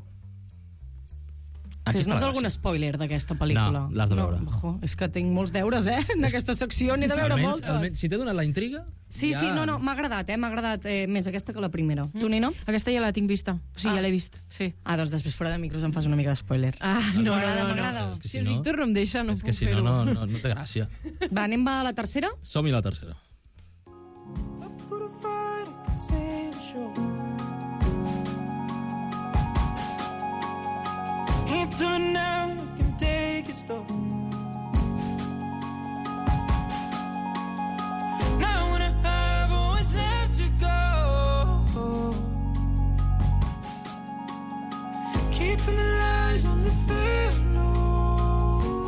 [SPEAKER 10] Aquí està
[SPEAKER 2] Fes-nos
[SPEAKER 10] la
[SPEAKER 2] algun
[SPEAKER 10] gràcia.
[SPEAKER 2] spoiler d'aquesta pel·lícula.
[SPEAKER 10] No, l'has de veure.
[SPEAKER 2] No, jo, és que tinc molts deures, eh? En aquesta secció n'he de veure
[SPEAKER 10] Almenys,
[SPEAKER 2] moltes.
[SPEAKER 10] almenys, si t'he donat la intriga...
[SPEAKER 2] Sí,
[SPEAKER 10] ja...
[SPEAKER 2] sí, no, no, m'ha agradat, eh? M'ha agradat eh, més aquesta que la primera. Tu, Nino?
[SPEAKER 3] Aquesta ja la tinc vista. O sigui,
[SPEAKER 2] Ah.
[SPEAKER 3] ja l'he vist, sí.
[SPEAKER 2] Ah, doncs després fora de micros em fas una mica d'espoiler.
[SPEAKER 3] Ah, no,
[SPEAKER 2] M'agrada,
[SPEAKER 3] no, no,
[SPEAKER 2] m'agrada.
[SPEAKER 3] no.
[SPEAKER 10] És que
[SPEAKER 3] Si
[SPEAKER 10] si
[SPEAKER 3] el
[SPEAKER 10] no-
[SPEAKER 3] Víctor no em deixa, no
[SPEAKER 10] és que
[SPEAKER 3] puc
[SPEAKER 10] si no,
[SPEAKER 3] fer-ho.
[SPEAKER 10] no, no, no té gràcia.
[SPEAKER 2] Va, anem a la tercera?
[SPEAKER 10] Som-hi la tercera.
[SPEAKER 11] Put a fight, I can save a show. Into it now, you can take it slow. Now when I've always have to go, keeping the lies on the floor.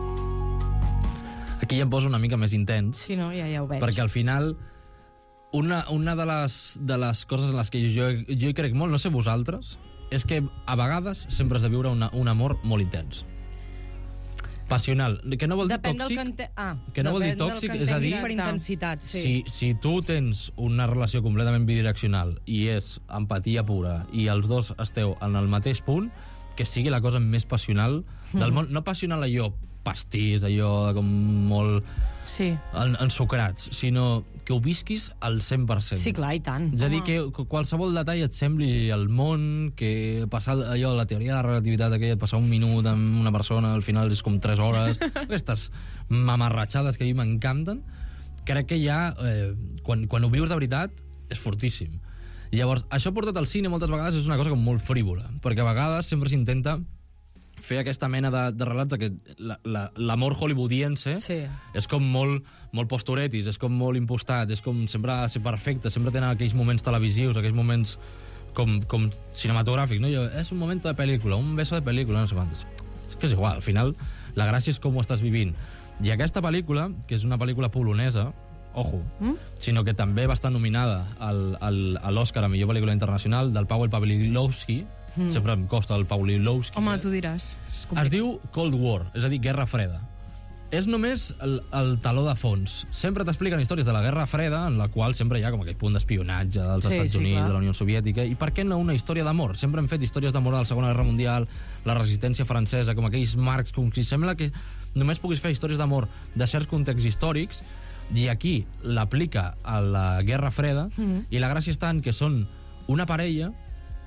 [SPEAKER 10] Aquí ja em poso una mica més intens,
[SPEAKER 2] Sí, no, ja, ja ho veig.
[SPEAKER 10] perquè al final una, una de, les, de les coses en les que jo, jo hi crec molt, no sé vosaltres, és que a vegades sempre has de viure una, un amor molt intens. Passional. Que no vol dir
[SPEAKER 2] Depèn del
[SPEAKER 10] tòxic.
[SPEAKER 2] que ente... ah,
[SPEAKER 10] que no vol dir
[SPEAKER 2] depèn del
[SPEAKER 10] tòxic,
[SPEAKER 2] que
[SPEAKER 10] és a
[SPEAKER 2] entenguis
[SPEAKER 10] dir-
[SPEAKER 2] per intensitat, sí.
[SPEAKER 10] Si, si tu tens una relació completament bidireccional i és empatia pura i els dos esteu en el mateix punt, que sigui la cosa més passional del món. No passional allò pastís, allò com molt
[SPEAKER 3] Sí.
[SPEAKER 10] en, ensucrats, sinó que ho visquis al cent per cent.
[SPEAKER 2] Sí, clar, i tant.
[SPEAKER 10] És a dir, que qualsevol detall et sembli el món, que passar allò, la teoria de la relativitat aquella, passar un minut amb una persona, al final és com tres hores, aquestes mamarratxades que a mi m'encanten, crec que ja, eh, quan, quan ho vius de veritat, és fortíssim. I llavors, això portat al cine moltes vegades és una cosa com molt frívola, perquè a vegades sempre s'intenta fer aquesta mena de, de relats de que l'amor la, la, hollywoodiense
[SPEAKER 2] Sí.
[SPEAKER 10] és com molt, molt posturetis, és com molt impostat, és com sempre ha de ser perfecte, sempre tenen aquells moments televisius, aquells moments com, com cinematogràfics, no? Jo, és un moment de pel·lícula, un beso de pel·lícula, no sé quantes. És que és igual, al final la gràcia és com ho estàs vivint. I aquesta pel·lícula, que és una pel·lícula polonesa, ojo,
[SPEAKER 2] Mm?
[SPEAKER 10] sinó que també va estar nominada al, al, a l'Oscar a millor pel·lícula internacional del Paweł Pawlikowski,
[SPEAKER 3] Mm.
[SPEAKER 10] sempre em costa el Pawlikowski.
[SPEAKER 3] Home, tu diràs.
[SPEAKER 10] Es diu Cold War, és a dir, Guerra Freda. És només el, el taló de fons. Sempre t'expliquen històries de la Guerra Freda, en la qual sempre hi ha com aquell punt d'espionatge dels
[SPEAKER 2] Sí,
[SPEAKER 10] Estats
[SPEAKER 2] sí,
[SPEAKER 10] Units,
[SPEAKER 2] clar.
[SPEAKER 10] de la Unió Soviètica, i per què no una història d'amor? Sempre hem fet històries d'amor de la Segona Guerra Mundial, la resistència francesa, com aquells marcs, com si sembla que només puguis fer històries d'amor de certs contexts històrics, i aquí l'aplica a la Guerra Freda,
[SPEAKER 2] Mhm.
[SPEAKER 10] i la gràcia està en que són una parella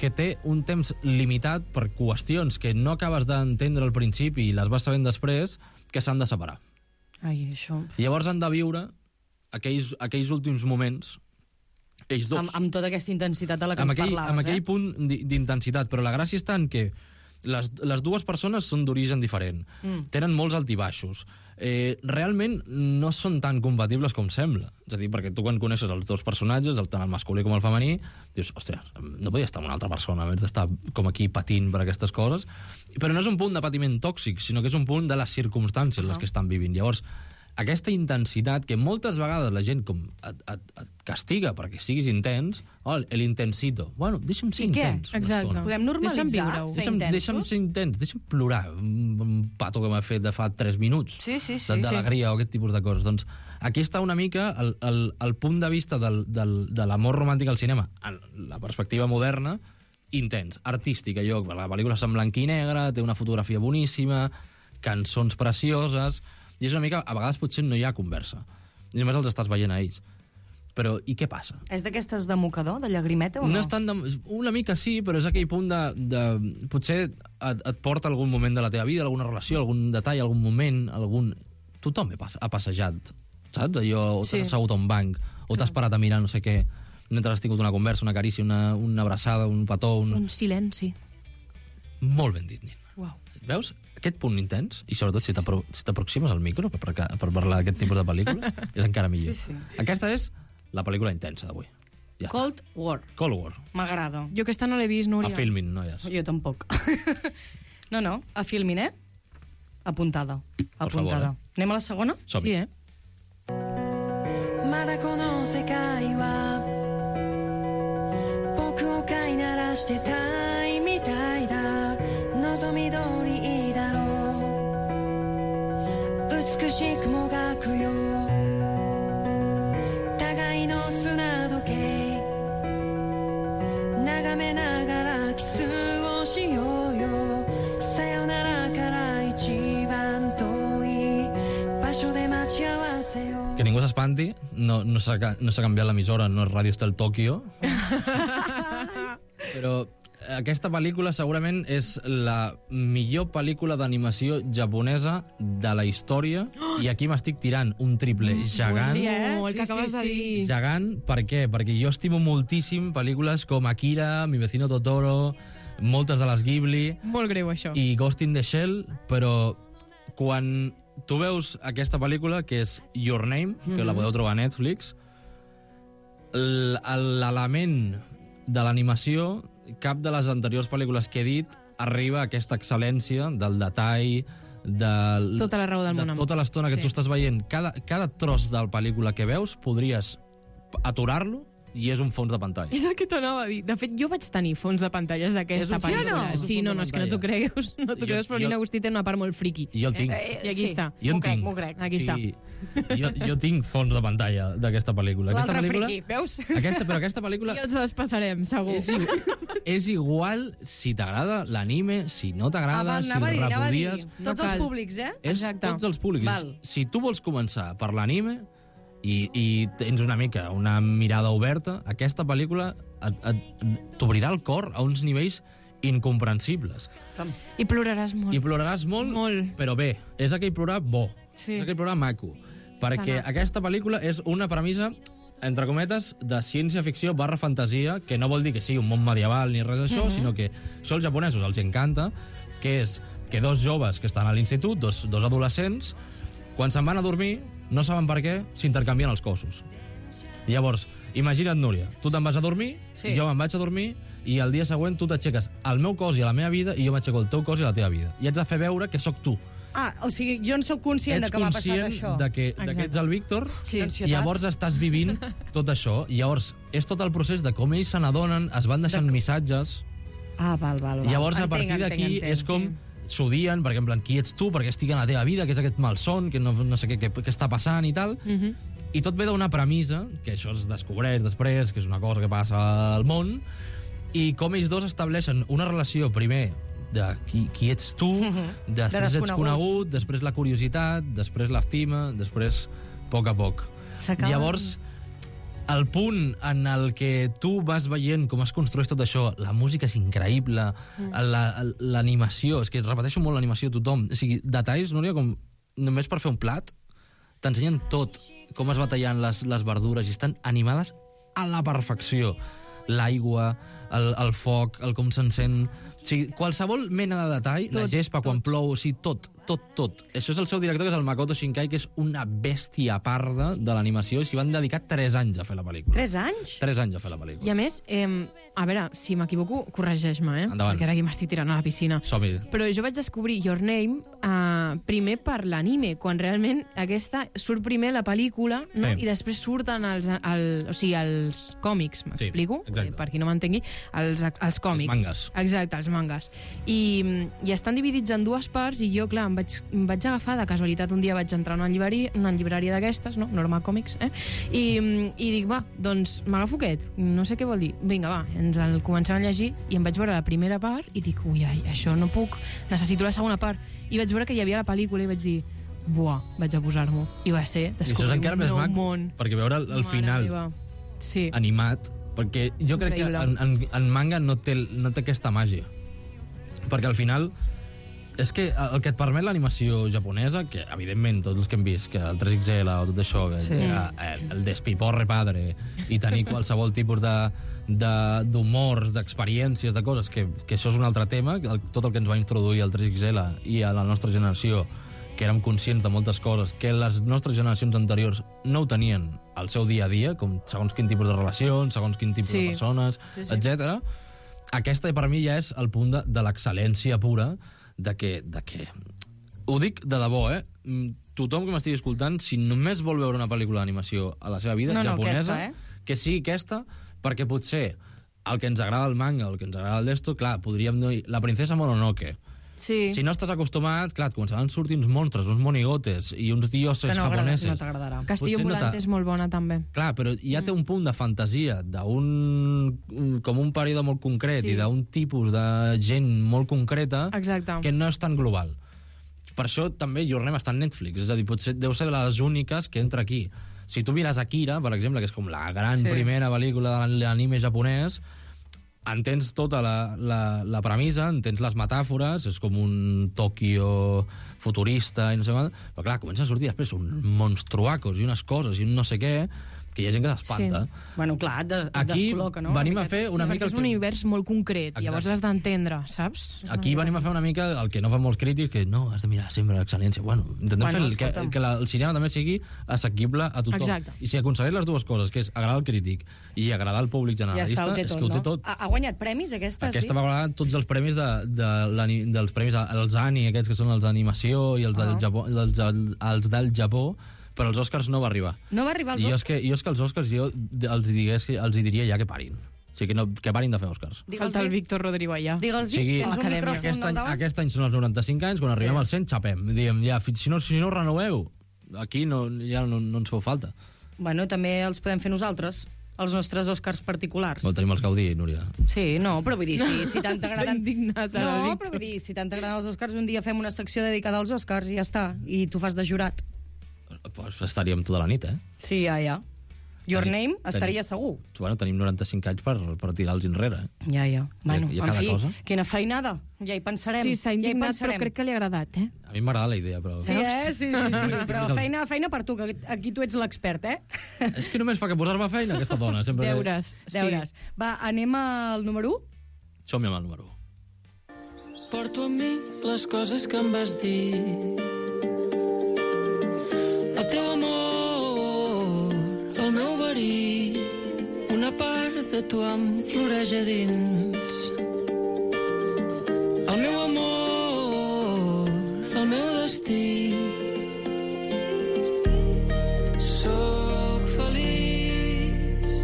[SPEAKER 10] que té un temps limitat per qüestions que no acabes d'entendre al principi i les vas sabent després, que s'han de separar.
[SPEAKER 12] Ai, això...
[SPEAKER 10] Llavors han de viure aquells, aquells últims moments, ells dos.
[SPEAKER 12] Amb, amb tota aquesta intensitat de la que
[SPEAKER 10] amb
[SPEAKER 12] ens
[SPEAKER 10] aquell,
[SPEAKER 12] parlaves,
[SPEAKER 10] amb aquell
[SPEAKER 12] eh?
[SPEAKER 10] punt d'intensitat, però la gràcia està en que les, les dues persones són d'origen diferent,
[SPEAKER 12] Mm.
[SPEAKER 10] tenen molts altibaixos, eh, realment no són tan compatibles com sembla. És a dir, perquè tu quan coneixes els dos personatges, el, tant el masculí com el femení, dius, hòstia, no podia estar amb una altra persona, a més d'estar com aquí patint per aquestes coses, però no és un punt de patiment tòxic, sinó que és un punt de les circumstàncies en les que estan vivint. Llavors, aquesta intensitat que moltes vegades la gent com et, et, et castiga perquè siguis intens, oh, l'intensito. Bueno, deixa'm ser
[SPEAKER 12] I què?
[SPEAKER 10] intens. una
[SPEAKER 12] Exacte.
[SPEAKER 10] estona.
[SPEAKER 12] Podem normalitzar
[SPEAKER 10] Deixa'm
[SPEAKER 12] ser
[SPEAKER 10] Deixa'm,
[SPEAKER 12] intensos?
[SPEAKER 10] deixa'm ser intens, deixa'm plorar un, un pato que m'ha fet de fa tres minuts.
[SPEAKER 12] Sí, sí, sí.
[SPEAKER 10] de- D'alegria o aquest tipus de coses. Doncs aquí està una mica el, el, el punt de vista del, del, de l'amor romàntic al cinema, en la perspectiva moderna, intens, artístic. Allò, la pel·lícula és en blanc i negre, té una fotografia boníssima, cançons precioses, i és una mica, a vegades potser no hi ha conversa. I només els estàs veient a ells. Però, i què passa?
[SPEAKER 12] És d'aquestes de mocador, de llagrimeta o no?
[SPEAKER 10] No és tan de, una mica sí, però és aquell punt de... de potser et, et porta algun moment de la teva vida, alguna relació, algun detall, algun moment, algun... Tothom ha, passe, ha passejat, saps? Allò, o
[SPEAKER 12] Sí.
[SPEAKER 10] t'has assegut a un banc, o t'has parat a mirar no sé què, mentre has tingut una conversa, una carícia, una, una abraçada, un petó... Un...
[SPEAKER 3] Un silenci.
[SPEAKER 10] Molt ben dit, Nina.
[SPEAKER 12] Uau.
[SPEAKER 10] Veus? Aquest punt intens, i sobretot si t'apro- si t'aproximes al micro per, per, per parlar d'aquest tipus de pel·lícules, és encara millor.
[SPEAKER 12] Sí, sí.
[SPEAKER 10] Aquesta és la pel·lícula intensa d'avui. Ja està.
[SPEAKER 12] Cold War.
[SPEAKER 10] Cold War.
[SPEAKER 12] M'agrada.
[SPEAKER 3] Jo aquesta no l'he vist, Núria.
[SPEAKER 10] A Filmin, noies.
[SPEAKER 12] Jo tampoc. No, no, a Filmin, eh? Apuntada.
[SPEAKER 10] favor,
[SPEAKER 12] Apuntada.
[SPEAKER 10] eh?
[SPEAKER 12] Anem a la segona?
[SPEAKER 10] Som-hi.
[SPEAKER 12] Sí, eh?
[SPEAKER 5] まだこの世界は僕を飼いならしてたいみたいだ望み通りいいだろう美しくもがくよ互いの砂時計眺めながらキスをしようよさよならから一番遠い場所で待ち合わせよ
[SPEAKER 10] Que ningú s'espanti, no, no s'ha ca- no s'ha canviat l'emissora, no és Ràdio Estel Tòquio. Però aquesta pel·lícula segurament és la millor pel·lícula d'animació japonesa de la història, i aquí m'estic tirant un triple gegant.
[SPEAKER 12] Sí, eh?
[SPEAKER 3] Oh, el que
[SPEAKER 12] Sí,
[SPEAKER 3] acabes
[SPEAKER 12] sí,
[SPEAKER 3] de
[SPEAKER 12] sí.
[SPEAKER 3] dir.
[SPEAKER 10] Gegant, per què? Perquè jo estimo moltíssim pel·lícules com Akira, Mi vecino Totoro, moltes de les Ghibli
[SPEAKER 3] Molt greu, això.
[SPEAKER 10] i Ghost in the Shell, però quan tu veus aquesta pel·lícula, que és Your Name, que la podeu trobar a Netflix, l- l'element de l'animació, cap de les anteriors pel·lícules que he dit arriba a aquesta excel·lència del detall, de,
[SPEAKER 3] Tota la raó del
[SPEAKER 10] de
[SPEAKER 3] món, amor.
[SPEAKER 10] tota l'estona que
[SPEAKER 3] Sí.
[SPEAKER 10] tu estàs veient. Cada, cada tros de la pel·lícula que veus podries aturar-lo i és un fons de pantalla.
[SPEAKER 3] És el que t'anava a dir. De fet, jo vaig tenir fons de pantalles
[SPEAKER 10] És
[SPEAKER 3] d'aquesta
[SPEAKER 10] un fons de
[SPEAKER 3] pel·lícula.
[SPEAKER 10] pantalla, és un
[SPEAKER 3] Sí,
[SPEAKER 10] fons
[SPEAKER 3] no,
[SPEAKER 10] de
[SPEAKER 3] no, és que no t'ho
[SPEAKER 10] pantalla.
[SPEAKER 3] creus, no t'ho
[SPEAKER 10] Jo-
[SPEAKER 3] creus, però
[SPEAKER 10] jo-
[SPEAKER 3] l'Ina Agustí té una part molt friqui.
[SPEAKER 10] I jo el tinc.
[SPEAKER 12] Eh,
[SPEAKER 3] I aquí
[SPEAKER 12] sí.
[SPEAKER 3] està.
[SPEAKER 10] Jo en
[SPEAKER 12] M'ho crec,
[SPEAKER 10] tinc.
[SPEAKER 12] m'ho crec.
[SPEAKER 3] Aquí està.
[SPEAKER 10] Jo, jo tinc fons de pantalla d'aquesta pel·lícula. Aquesta
[SPEAKER 12] L'altre
[SPEAKER 10] pel·lícula,
[SPEAKER 12] friqui, veus?
[SPEAKER 10] aquesta, però aquesta pel·lícula
[SPEAKER 3] I ens les passarem, segur.
[SPEAKER 10] és, i- és igual si t'agrada l'anime, si no t'agrada, si
[SPEAKER 12] anava a
[SPEAKER 10] el
[SPEAKER 12] dir, anava a dir.
[SPEAKER 10] repudies.
[SPEAKER 12] Tots
[SPEAKER 3] No
[SPEAKER 12] els
[SPEAKER 3] cal.
[SPEAKER 12] públics, eh?
[SPEAKER 10] És
[SPEAKER 3] Exacte.
[SPEAKER 10] tots els públics.
[SPEAKER 12] Val.
[SPEAKER 10] Si tu vols començar per l'anime i, i tens una mica una mirada oberta, aquesta pel·lícula et, et, t'obrirà el cor a uns nivells incomprensibles.
[SPEAKER 3] I ploraràs molt.
[SPEAKER 10] I ploraràs molt,
[SPEAKER 3] Molt.
[SPEAKER 10] però bé, és aquell plorar bo.
[SPEAKER 3] Sí.
[SPEAKER 10] És aquell plorar maco. Perquè
[SPEAKER 3] Sana.
[SPEAKER 10] aquesta pel·lícula és una premissa, entre cometes, de ciència-ficció barra fantasia, que no vol dir que sigui un món medieval ni res d'això,
[SPEAKER 3] Mhm.
[SPEAKER 10] sinó que això als japonesos els encanta, que és que dos joves que estan a l'institut, dos, dos adolescents, quan se'n van a dormir, no saben per què, s'intercanvien els cossos. Llavors, imagina't, Núria, tu te'n vas a dormir,
[SPEAKER 12] Sí.
[SPEAKER 10] i jo me'n vaig a dormir, i el dia següent tu t'aixeques al meu cos i a la meva vida, i jo m'aixeco al teu cos i a la teva vida. I haig de fer veure que sóc tu.
[SPEAKER 12] Ah, o sigui, jo en sóc conscient de
[SPEAKER 10] Ets
[SPEAKER 12] que m'ha passat
[SPEAKER 10] conscient
[SPEAKER 12] això.
[SPEAKER 10] de que, de que ets el Víctor,
[SPEAKER 12] Sí.
[SPEAKER 10] i
[SPEAKER 12] Ansietat.
[SPEAKER 10] llavors estàs vivint tot això. I llavors és tot el procés de com ells se n'adonen, es van deixant missatges.
[SPEAKER 12] Ah, val, val, val.
[SPEAKER 10] I llavors, a
[SPEAKER 12] Entenc,
[SPEAKER 10] partir
[SPEAKER 12] entenc,
[SPEAKER 10] d'aquí,
[SPEAKER 12] entenc,
[SPEAKER 10] és com
[SPEAKER 12] sí.
[SPEAKER 10] s'odien, perquè en plan, qui ets tu, perquè estic en la teva vida, que és aquest malson, que no, no sé què, què, què està passant i tal.
[SPEAKER 3] Mhm.
[SPEAKER 10] I tot ve d'una premissa, que això es descobreix després, que és una cosa que passa al món, i com ells dos estableixen una relació, primer, de qui, qui ets tu, després
[SPEAKER 12] De
[SPEAKER 10] ets conegut, després la curiositat, després l'estima, després a poc a poc.
[SPEAKER 12] S'acaba-
[SPEAKER 10] Llavors, el punt en el que tu vas veient com es construeix tot això, la música és increïble, mm. l'animació, és que repeteixo molt l'animació a tothom, o sigui, detalls, Núria, com només per fer un plat, t'ensenyen tot, com es va tallant les, les verdures, i estan animades a la perfecció. L'aigua, el, el foc, el com s'encén... O sigui, qualsevol mena de detall, tots, la gespa quan tots. Plou, o sigui, tot, tot, tot. Això és el seu director, que és el Makoto Shinkai, que és una bèstia parda de l'animació, i s'hi van dedicar tres anys a fer la pel·lícula.
[SPEAKER 12] Tres anys?
[SPEAKER 10] Tres anys a fer la pel·lícula.
[SPEAKER 3] I a més, eh, a veure, si m'equivoco, corregeix-me, eh?
[SPEAKER 10] Endavant.
[SPEAKER 3] Perquè ara aquí m'estic tirant a la piscina.
[SPEAKER 10] Som-hi.
[SPEAKER 3] Però jo vaig descobrir Your Name eh, primer per l'anime, quan realment aquesta surt primer la pel·lícula, no?
[SPEAKER 10] Sí.
[SPEAKER 3] I després surten els, el, o sigui, els còmics, m'explico?
[SPEAKER 10] Sí, exacte.
[SPEAKER 3] Eh, per qui no m'entengui, els, els còmics.
[SPEAKER 10] Els mangas.
[SPEAKER 3] Exacte, els mangas. I, i estan dividits en dues parts, i jo, clar, em vaig, em vaig agafar de casualitat, un dia vaig entrar a una llibreria, una llibreria d'aquestes, no? Norma Còmics, eh? I, i dic, va, doncs m'agafo aquest, no sé què vol dir. Vinga, va, ens el comencem a llegir, i em vaig veure la primera part, i dic, ui, ai, això no puc, necessito la segona part. I vaig veure que hi havia la pel·lícula, i vaig dir, buah, vaig a posar-m'ho. I va ser descobrir un nou món.
[SPEAKER 10] Perquè veure el, el final
[SPEAKER 3] sí.
[SPEAKER 10] animat, perquè jo crec
[SPEAKER 3] Increïble.
[SPEAKER 10] que en, en, en manga no té, no té aquesta màgia. Perquè al final és que el que et permet l'animació japonesa, que evidentment tots els que hem vist, que el tres X L o tot això, que
[SPEAKER 3] Sí.
[SPEAKER 10] era el despiporre padre, i tenir qualsevol tipus de, de, d'humors, d'experiències, de coses, que, que això és un altre tema, el, tot el que ens va introduir el tres X L i a la nostra generació, que érem conscients de moltes coses que les nostres generacions anteriors no ho tenien al seu dia a dia, com segons quin tipus de relacions, segons quin tipus
[SPEAKER 3] Sí.
[SPEAKER 10] de persones,
[SPEAKER 3] Sí, sí.
[SPEAKER 10] etcètera. Aquesta, per mi, ja és el punt de, de l'excel·lència pura, de que, de que... Ho dic de debò, eh? Mm, Tothom que m'estigui escoltant, si només vol veure una pel·lícula d'animació a la seva vida
[SPEAKER 12] No, no,
[SPEAKER 10] japonesa,
[SPEAKER 12] aquesta, eh?
[SPEAKER 10] que sigui aquesta, perquè potser el que ens agrada el manga, el que ens agrada el d'esto, clar, podríem dir La princesa Mononoke.
[SPEAKER 3] Sí.
[SPEAKER 10] Si no estàs acostumat, clar, et començaran a sortir uns monstres, uns monigotes i uns dioses
[SPEAKER 12] Que no agrada-
[SPEAKER 10] japoneses.
[SPEAKER 12] no t'agradarà.
[SPEAKER 3] Castillo
[SPEAKER 10] Potser no
[SPEAKER 3] Ambulante
[SPEAKER 10] t'ha-
[SPEAKER 3] és molt bona, també.
[SPEAKER 10] Clar, però ja té un punt de fantasia, d'un com un període molt concret
[SPEAKER 3] Sí.
[SPEAKER 10] i d'un tipus de gent molt concreta
[SPEAKER 3] Exacte.
[SPEAKER 10] que no és tan global. Per això també Your Name està en Netflix, és a dir, potser deu ser de les úniques que entra aquí. Si tu mires Akira, per exemple, que és com la gran
[SPEAKER 12] Sí.
[SPEAKER 10] primera pel·lícula de l'anime japonès, entens tota la, la, la premissa, entens les metàfores, és com un Tòquio futurista i no sé què, però clar, comença a sortir després uns monstruacos i unes coses i un no sé què, que hi ha gent que s'espanta.
[SPEAKER 3] Sí.
[SPEAKER 12] Bueno, clar, et de, et
[SPEAKER 10] Aquí
[SPEAKER 12] descol·loca, no?
[SPEAKER 10] venim a
[SPEAKER 12] miqueta.
[SPEAKER 10] fer una
[SPEAKER 3] Sí,
[SPEAKER 10] mica...
[SPEAKER 3] perquè
[SPEAKER 10] el
[SPEAKER 3] és un
[SPEAKER 10] que-
[SPEAKER 3] univers molt concret,
[SPEAKER 10] Exacte.
[SPEAKER 3] llavors l'has d'entendre, saps?
[SPEAKER 10] Aquí venim a fer una mica el que no fan molts crítics, que no, has de mirar sempre l'excel·lència. Bueno, intentem
[SPEAKER 12] Bueno,
[SPEAKER 10] fer el, que,
[SPEAKER 12] escolta'm.
[SPEAKER 10] que la, el cinema també sigui assequible a tothom.
[SPEAKER 3] Exacte.
[SPEAKER 10] I si aconsegueix les dues coses, que és agradar al crític i agradar al públic
[SPEAKER 12] Ja
[SPEAKER 10] generalista,
[SPEAKER 12] està, ho té
[SPEAKER 10] és
[SPEAKER 12] tot,
[SPEAKER 10] que ho té
[SPEAKER 12] no?
[SPEAKER 10] tot.
[SPEAKER 12] Ha, ha guanyat premis, aquesta? has
[SPEAKER 10] Aquesta
[SPEAKER 12] dit?
[SPEAKER 10] vegada tots els premis de, de l'ani- dels premis els ANI, aquests que són els d'animació i els, del
[SPEAKER 12] Ah.
[SPEAKER 10] Japó, els, els del Japó, però els Oscars no va arribar.
[SPEAKER 12] No va arribar als
[SPEAKER 10] I jo és
[SPEAKER 12] Oscars?
[SPEAKER 10] que, jo és que els Oscars jo els, digués, els hi diria ja que parin. O sigui, que, no, que parin de fer Oscars.
[SPEAKER 3] Falta el Víctor Rodrigo allà.
[SPEAKER 12] Digue'ls,
[SPEAKER 10] O sigui,
[SPEAKER 12] tens un
[SPEAKER 3] Acadèmia.
[SPEAKER 12] micròfon
[SPEAKER 10] aquest, any,
[SPEAKER 12] al davant?
[SPEAKER 10] aquest any són els noranta-cinc anys, quan arribem
[SPEAKER 12] Sí.
[SPEAKER 10] als cent, xapem. Diem, ja, fins, si, no, si no renoveu, aquí no, ja no, no ens feu falta.
[SPEAKER 12] Bueno, també els podem fer nosaltres, els nostres Oscars particulars.
[SPEAKER 10] Vol tenim els Gaudí, Núria.
[SPEAKER 12] Sí, no, però vull dir, si, si tant
[SPEAKER 3] S'ha
[SPEAKER 12] t'agraden...
[SPEAKER 3] indignat ara, el
[SPEAKER 12] No,
[SPEAKER 3] Víctor.
[SPEAKER 12] però vull dir, si tant t'agraden els Oscars, un dia fem una secció dedicada als Oscars i ja està, i tu fas de jurat.
[SPEAKER 10] Pues estaríem tota la nit, eh?
[SPEAKER 12] Sí, ja, ja. Your
[SPEAKER 10] Tenim-
[SPEAKER 12] Name estaria segur.
[SPEAKER 10] Bueno, tenim noranta-cinc anys per, per tirar-los enrere.
[SPEAKER 12] Ja, ja. Bueno,
[SPEAKER 10] hi ha
[SPEAKER 12] en
[SPEAKER 10] cada
[SPEAKER 12] fi,
[SPEAKER 10] cosa.
[SPEAKER 12] quina feinada. Ja hi pensarem.
[SPEAKER 3] Sí, s'ha
[SPEAKER 12] ja hi
[SPEAKER 3] indignat, però
[SPEAKER 12] pensarem.
[SPEAKER 3] crec que li ha agradat, eh?
[SPEAKER 10] A mi m'agrada la idea, però...
[SPEAKER 12] Sí, eh? Sí, sí, sí. Però
[SPEAKER 10] Estic-
[SPEAKER 12] feina, feina per tu, que aquí tu ets l'expert, eh?
[SPEAKER 10] És que només fa que posar-me feina, aquesta dona. Sempre...
[SPEAKER 3] Deures.
[SPEAKER 12] Deures. Va, anem al número u?
[SPEAKER 10] Som-hi amb el número u.
[SPEAKER 11] Porto amb mi les coses que em vas dir. El teu amor, el meu verí, una part de tu em floreix a dins. El meu amor, el meu destí. Soc feliç,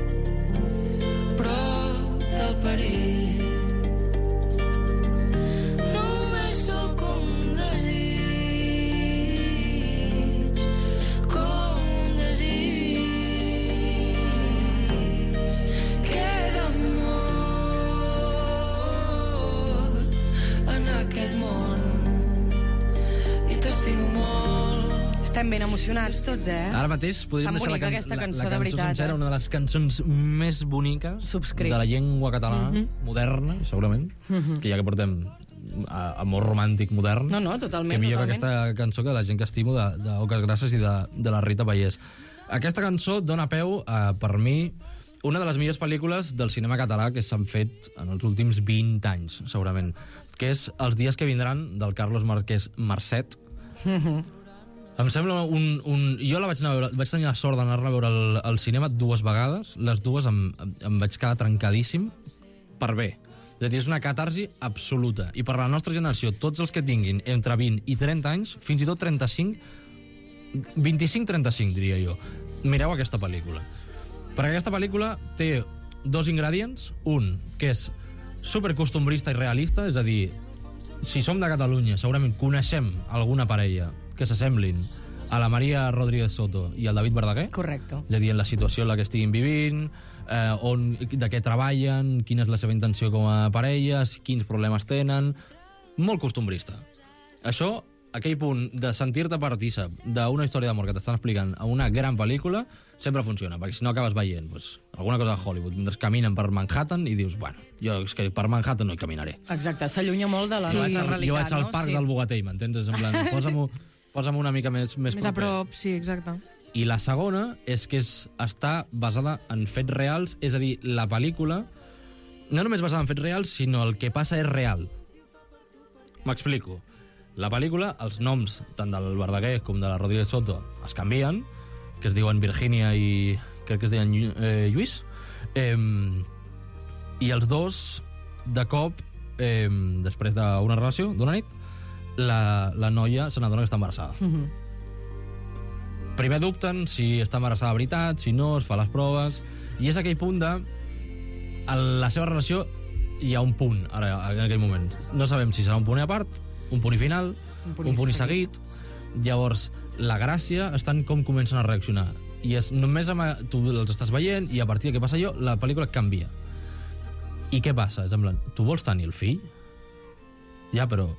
[SPEAKER 11] prop del perill. Només sóc un desig, com un desig que d'amor
[SPEAKER 12] estem ben emocionats tots, eh?
[SPEAKER 10] Ara mateix podríem
[SPEAKER 12] Tan
[SPEAKER 10] deixar la,
[SPEAKER 12] bonica
[SPEAKER 10] can
[SPEAKER 12] aquesta
[SPEAKER 10] la,
[SPEAKER 12] cançó,
[SPEAKER 10] la
[SPEAKER 12] de
[SPEAKER 10] cançó
[SPEAKER 12] veritat,
[SPEAKER 10] sencera,
[SPEAKER 12] eh?
[SPEAKER 10] una de les cançons més boniques
[SPEAKER 12] Subscric.
[SPEAKER 10] de la llengua catalana,
[SPEAKER 12] Mhm.
[SPEAKER 10] moderna, segurament,
[SPEAKER 12] Mhm.
[SPEAKER 10] que ja que portem a, amor romàntic modern,
[SPEAKER 12] No, no, totalment,
[SPEAKER 10] que millor
[SPEAKER 12] totalment.
[SPEAKER 10] que aquesta cançó que la gent que estimo de, de Oques Grasses i de, de la Rita Vallès. Aquesta cançó dona peu a, per mi, una de les millors pel·lícules del cinema català que s'han fet en els últims vint anys, segurament, que és Els dies que vindran, del Carlos Marquès Marcet. Em sembla un... un... Jo la vaig anar a veure, vaig tenir la sort d'anar-la a veure al, al cinema dues vegades. Les dues em, em, em vaig quedar trencadíssim per bé. És a dir, és una catarsi absoluta. I per la nostra generació, tots els que tinguin entre vint i trenta anys, fins i tot trenta-cinc, vint-i-cinc trenta-cinc, diria jo, mireu aquesta pel·lícula. Perquè aquesta pel·lícula té dos ingredients. Un, que és supercostumbrista i realista, és a dir, si som de Catalunya, segurament coneixem alguna parella que s'assemblin a la Maria Rodríguez Soto i al David Verdaguer.
[SPEAKER 12] Correcte.
[SPEAKER 10] És a dir, en la situació en la que estiguin vivint, eh, on, de què treballen, quina és la seva intenció com a parelles, quins problemes tenen... Molt costumbrista. Això, aquell punt de sentir-te partícip d'una història d'amor que t'estan explicant a una gran pel·lícula, sempre funciona, perquè si no acabes veient pues, alguna cosa de Hollywood, mentre caminen per Manhattan i dius, bueno, jo és que per Manhattan no hi caminaré.
[SPEAKER 12] Exacte, s'allunya molt de la
[SPEAKER 10] Sí,
[SPEAKER 12] nostra
[SPEAKER 10] jo
[SPEAKER 12] realitat,
[SPEAKER 10] vaig al
[SPEAKER 12] no?
[SPEAKER 10] parc
[SPEAKER 12] Sí.
[SPEAKER 10] del Bogatell, m'entens? En plan, posa'm-ho posa'm una mica més, més,
[SPEAKER 3] Més a
[SPEAKER 10] proper.
[SPEAKER 3] prop, sí, exacte.
[SPEAKER 10] I la segona és que és, està basada en fets reals, és a dir, la pel·lícula no només basada en fets reals, sinó el que passa és real. M'explico. La pel·lícula, els noms tant del Verdaguer com de la Rodríguez Soto es canvien, que es diuen Virgínia i crec que es deien eh, Lluís, eh, i els dos, de cop, eh, després d'una relació, d'una nit, la, la noia se n'adona que està embarassada.
[SPEAKER 12] Mhm.
[SPEAKER 10] Primer dubten si està embarassada de veritat, si no, es fa les proves, i és aquell punt de... A la seva relació hi ha un punt, ara, en aquell moment. No sabem si serà un punt a part, un punt i final, un punt, un punt i seguit. seguit. Llavors, la gràcia està en com comencen a reaccionar. I és només amb... Tu els estàs veient i a partir de què passa allò, la pel·lícula canvia. I què passa? És en plan, tu vols tenir el fill? Ja, però...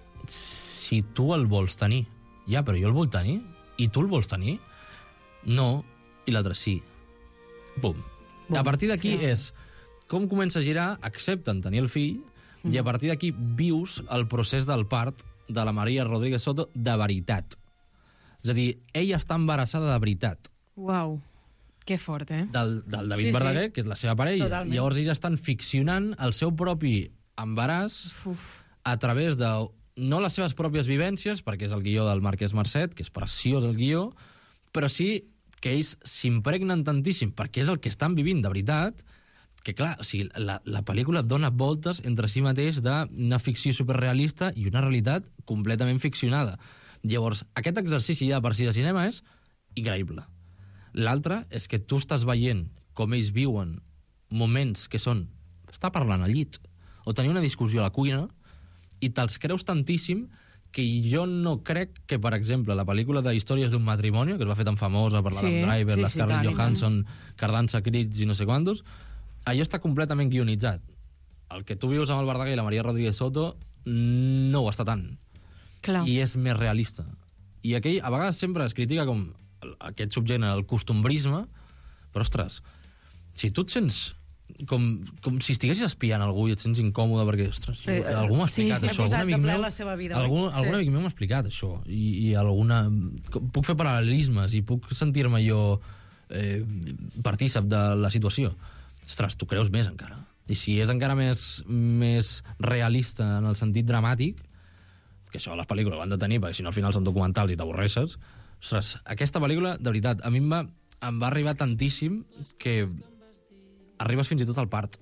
[SPEAKER 10] Si tu el vols tenir... Ja, però jo el vull tenir? I tu el vols tenir? No. I l'altre sí. Bum.
[SPEAKER 12] Bum.
[SPEAKER 10] A partir d'aquí
[SPEAKER 12] Sí, sí.
[SPEAKER 10] és com comença a girar, accepten tenir el fill, mm. i a partir d'aquí vius el procés del part de la Maria Rodríguez Soto de veritat. És a dir, ella està embarassada de veritat.
[SPEAKER 3] Uau, que fort, eh?
[SPEAKER 10] Del, del David
[SPEAKER 3] Sí, sí.
[SPEAKER 10] Verdaguer, que és la seva parella.
[SPEAKER 3] Totalment.
[SPEAKER 10] Llavors ells estan ficcionant el seu propi embaràs
[SPEAKER 3] Uf.
[SPEAKER 10] a través de, no les seves pròpies vivències, perquè és el guió del Marquès Marcet, que és preciós el guió, però sí que ells s'impregnen tantíssim, perquè és el que estan vivint de veritat, que clar, o sigui, la, la pel·lícula dona voltes entre si mateix d'una ficció superrealista i una realitat completament ficcionada. Llavors, aquest exercici ja per si de cinema és increïble. L'altre és que tu estàs veient com ells viuen moments que són estar parlant al llit o tenir una discussió a la cuina i te'ls creus tantíssim que jo no crec que, per exemple, la pel·lícula de Històries d'un matrimoni, que es va fer tan famosa per
[SPEAKER 3] Sí,
[SPEAKER 10] l'Adam Driver,
[SPEAKER 3] sí,
[SPEAKER 10] la
[SPEAKER 3] sí,
[SPEAKER 10] Scarlett
[SPEAKER 3] tant, i tant.
[SPEAKER 10] Johansson, Cardanza Crits i no sé quantos, allò està completament guionitzat. El que tu vius amb el Verdaguer i la Maria Rodríguez Soto no ho està tant.
[SPEAKER 3] Clar.
[SPEAKER 10] I és més realista. I aquell, a vegades sempre es critica com el- aquest subgènere, el costumbrisme, però, ostres, si tu et sents com, com si estiguessis espiant algú i et sents incòmode perquè, ostres,
[SPEAKER 12] Sí,
[SPEAKER 10] jo, algú m'ha
[SPEAKER 12] sí,
[SPEAKER 10] explicat
[SPEAKER 12] ha
[SPEAKER 10] això.
[SPEAKER 12] posat
[SPEAKER 10] Algun amic
[SPEAKER 12] de ple
[SPEAKER 10] meu,
[SPEAKER 12] la seva vida,
[SPEAKER 10] algun,
[SPEAKER 12] oi? Sí.
[SPEAKER 10] algun amic meu m'ha explicat això. I, i alguna... Puc fer paral·lelismes i puc sentir-me jo eh, partícip de la situació. Ostres, tu creus més encara. I si és encara més, més realista en el sentit dramàtic, que això les pel·lícules ho han de tenir, perquè si no al final són documentals i t'avorreixes, ostres, aquesta pel·lícula, de veritat, a mi em va, em va arribar tantíssim que arribes fins i tot al part.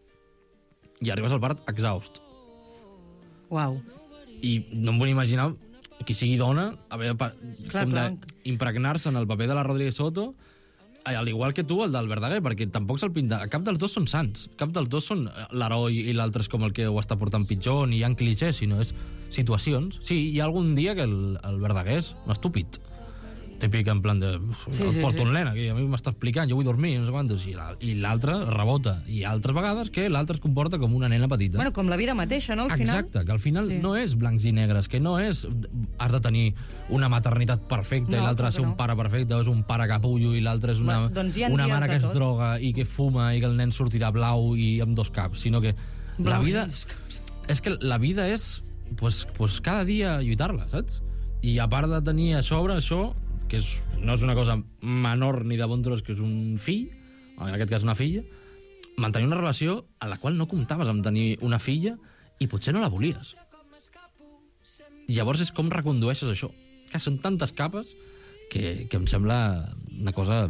[SPEAKER 10] I arribes al part exhaust.
[SPEAKER 12] Uau.
[SPEAKER 10] I no em vull imaginar qui sigui dona haver pa-
[SPEAKER 12] Clar,
[SPEAKER 10] com
[SPEAKER 12] clar.
[SPEAKER 10] d'impregnar-se en el paper de la Rodríguez Soto, al igual que tu, el del Verdaguer, perquè tampoc se'l pinta. Cap dels dos són sants. Cap dels dos són l'heroi i l'altre és com el que ho està portant pitjor, ni hi ha clichés, sinó és situacions. Sí, hi ha algun dia que el, el Verdaguer és un estúpid. típic en plan de...
[SPEAKER 3] Sí,
[SPEAKER 10] el
[SPEAKER 3] sí,
[SPEAKER 10] porto
[SPEAKER 3] sí.
[SPEAKER 10] un nen aquí, a mi m'està explicant, jo vull dormir, no sé quantos, i la- i l'altre rebota. I altres vegades que l'altre es comporta com una nena petita.
[SPEAKER 12] Bueno, com la vida mateixa, no, al final?
[SPEAKER 10] Exacte, que al final
[SPEAKER 12] Sí.
[SPEAKER 10] no és blancs i negres, que no és has de tenir una maternitat perfecta
[SPEAKER 12] No,
[SPEAKER 10] i l'altre
[SPEAKER 12] clar
[SPEAKER 10] ha de ser
[SPEAKER 12] que
[SPEAKER 10] un
[SPEAKER 12] no.
[SPEAKER 10] pare perfecte, o és un pare capullo i l'altre és una,
[SPEAKER 12] Bueno, doncs hi ha
[SPEAKER 10] una
[SPEAKER 12] dies
[SPEAKER 10] mare
[SPEAKER 12] de
[SPEAKER 10] que es
[SPEAKER 12] tot.
[SPEAKER 10] droga i que fuma i que el nen sortirà blau i amb dos caps, sinó que la
[SPEAKER 12] Blau i
[SPEAKER 10] vida...
[SPEAKER 12] amb dos caps.
[SPEAKER 10] És que la vida és pues, pues cada dia lluitar-la, saps? I a part de tenir a sobre això, que és, no és una cosa menor ni de bon tros, que és un fill, o en aquest cas una filla, mantenir una relació en la qual no comptaves amb tenir una filla i potser no la volies. I llavors és com recondueixes això. Que són tantes capes que, que em sembla una cosa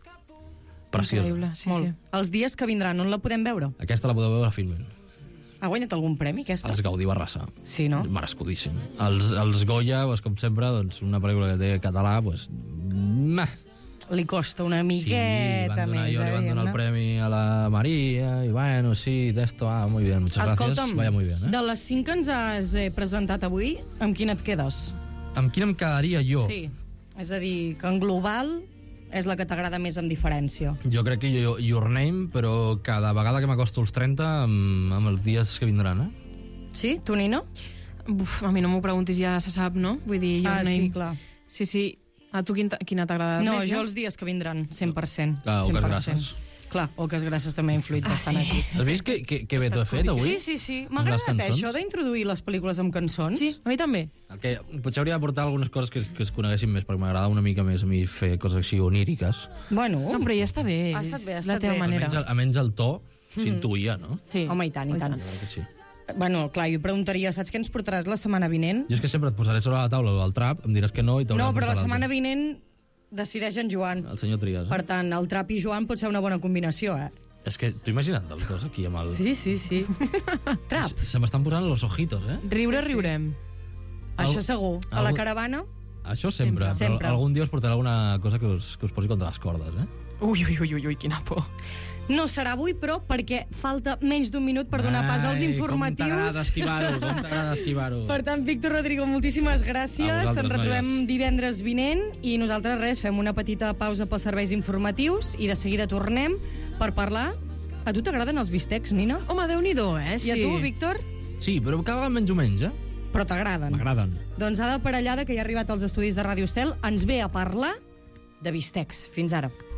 [SPEAKER 10] preciosa.
[SPEAKER 3] Increïble, sí,
[SPEAKER 12] Molt.
[SPEAKER 3] sí.
[SPEAKER 12] Els dies que vindran, on la podem veure?
[SPEAKER 10] Aquesta la podeu veure a Filmin.
[SPEAKER 12] Ha guanyat algun premi, aquesta?
[SPEAKER 10] Els Gaudí va arrasar.
[SPEAKER 12] Sí, no?
[SPEAKER 10] Merescudíssim. Els, els Goya, pues, com sempre, doncs, una pel·lícula que té català, pues, meh.
[SPEAKER 12] Li costa una
[SPEAKER 10] Sí,
[SPEAKER 12] miqueta
[SPEAKER 10] van donar,
[SPEAKER 12] més,
[SPEAKER 10] jo li van
[SPEAKER 12] eh,
[SPEAKER 10] donar el
[SPEAKER 12] diguem-ne.
[SPEAKER 10] premi a la Maria, i bueno, sí, de esto, ah, muy bien, muchas
[SPEAKER 12] Escolta'm,
[SPEAKER 10] gracias, vaya muy bien. Eh?
[SPEAKER 12] de les cinc que ens has eh, presentat avui, amb quina et quedes?
[SPEAKER 10] Amb quina em quedaria jo?
[SPEAKER 12] Sí, és a dir, que en global és la que t'agrada més amb diferència.
[SPEAKER 10] Jo crec que jo, Your Name, però cada vegada que m'acosto als trenta, amb, amb els dies que vindran, eh?
[SPEAKER 12] Sí? Tu, Nina?
[SPEAKER 3] Uf, a mi no m'ho preguntis, ja se sap, no? Vull dir, Your
[SPEAKER 12] Ah, sí,
[SPEAKER 3] Name.
[SPEAKER 12] clar.
[SPEAKER 3] Sí, sí. A tu quin, quina t'agrada
[SPEAKER 12] No,
[SPEAKER 3] més?
[SPEAKER 12] jo els dies que vindran, cent per cent.
[SPEAKER 10] Clar, Oques
[SPEAKER 12] cent per cent.
[SPEAKER 10] Grasses.
[SPEAKER 12] Clar, Oques Grasses també ha influït
[SPEAKER 3] Ah,
[SPEAKER 12] bastant
[SPEAKER 3] sí?
[SPEAKER 12] aquí.
[SPEAKER 10] Has vist que, que, que bé t'ho he fet avui?
[SPEAKER 12] Sí, sí, sí. M'ha
[SPEAKER 10] Amb les
[SPEAKER 12] agradat eh,
[SPEAKER 10] cançons?
[SPEAKER 12] això d'introduir les pel·lícules amb cançons.
[SPEAKER 3] Sí, a mi també.
[SPEAKER 10] El que potser hauria de portar algunes coses que, es- que es coneguessin més, perquè m'agrada una mica més a mi fer coses així oníriques.
[SPEAKER 12] Bueno,
[SPEAKER 3] No, però ja està bé.
[SPEAKER 12] Ha estat bé, ha
[SPEAKER 3] és la
[SPEAKER 12] estat
[SPEAKER 3] teva
[SPEAKER 12] bé.
[SPEAKER 3] manera.
[SPEAKER 10] Almenys, el- almenys el to s'intuïa, no?
[SPEAKER 3] Sí.
[SPEAKER 12] home, i tant, i tant.
[SPEAKER 10] Jo crec que sí.
[SPEAKER 12] Bueno, clar, jo preguntaria, saps què ens portaràs la setmana vinent?
[SPEAKER 10] Jo és que sempre et posaré sobre la taula el trap, em diràs que no i t'haurà
[SPEAKER 12] No,
[SPEAKER 10] de
[SPEAKER 12] però la
[SPEAKER 10] portar
[SPEAKER 12] setmana
[SPEAKER 10] l'altre.
[SPEAKER 12] vinent decideix en Joan.
[SPEAKER 10] El senyor Trias, eh?
[SPEAKER 12] Per tant, el Trap i Joan pot ser una bona combinació, eh?
[SPEAKER 10] És que t'ho imagina't els dos aquí amb el...
[SPEAKER 12] Sí, sí, sí. Trap.
[SPEAKER 10] Se, se m'estan posant los ojitos, eh?
[SPEAKER 3] Riure, riurem.
[SPEAKER 12] Això segur. A la
[SPEAKER 10] algú-
[SPEAKER 12] caravana,
[SPEAKER 10] Això sempre,
[SPEAKER 12] Sempre,
[SPEAKER 10] però
[SPEAKER 12] sempre.
[SPEAKER 10] algun dia us portaré alguna cosa que us, que us posi contra les cordes, eh?
[SPEAKER 3] Ui, ui, ui, ui, ui, quina por.
[SPEAKER 12] no serà avui, però perquè falta menys d'un minut per donar pas als
[SPEAKER 10] Ai,
[SPEAKER 12] informatius.
[SPEAKER 10] Com t'agrada esquivar-ho, com t'agrada esquivar-ho.
[SPEAKER 12] Per tant, Víctor Rodrigo, moltíssimes
[SPEAKER 10] A
[SPEAKER 12] gràcies.
[SPEAKER 10] vosaltres,
[SPEAKER 12] Ens retrobem
[SPEAKER 10] noies.
[SPEAKER 12] divendres vinent i nosaltres, res, fem una petita pausa pels serveis informatius i de seguida tornem per parlar. A tu t'agraden els bistecs, Nina?
[SPEAKER 3] Home, Déu-n'hi-do, eh? Sí.
[SPEAKER 12] I a tu, Víctor?
[SPEAKER 10] Sí, però cada vegada menys o menys, eh?
[SPEAKER 12] Però t'agraden.
[SPEAKER 10] M'agraden.
[SPEAKER 12] Doncs Ada Parellada, que ja ha arribat als estudis de Ràdio Estel, ens ve a parlar de bistecs. Fins ara.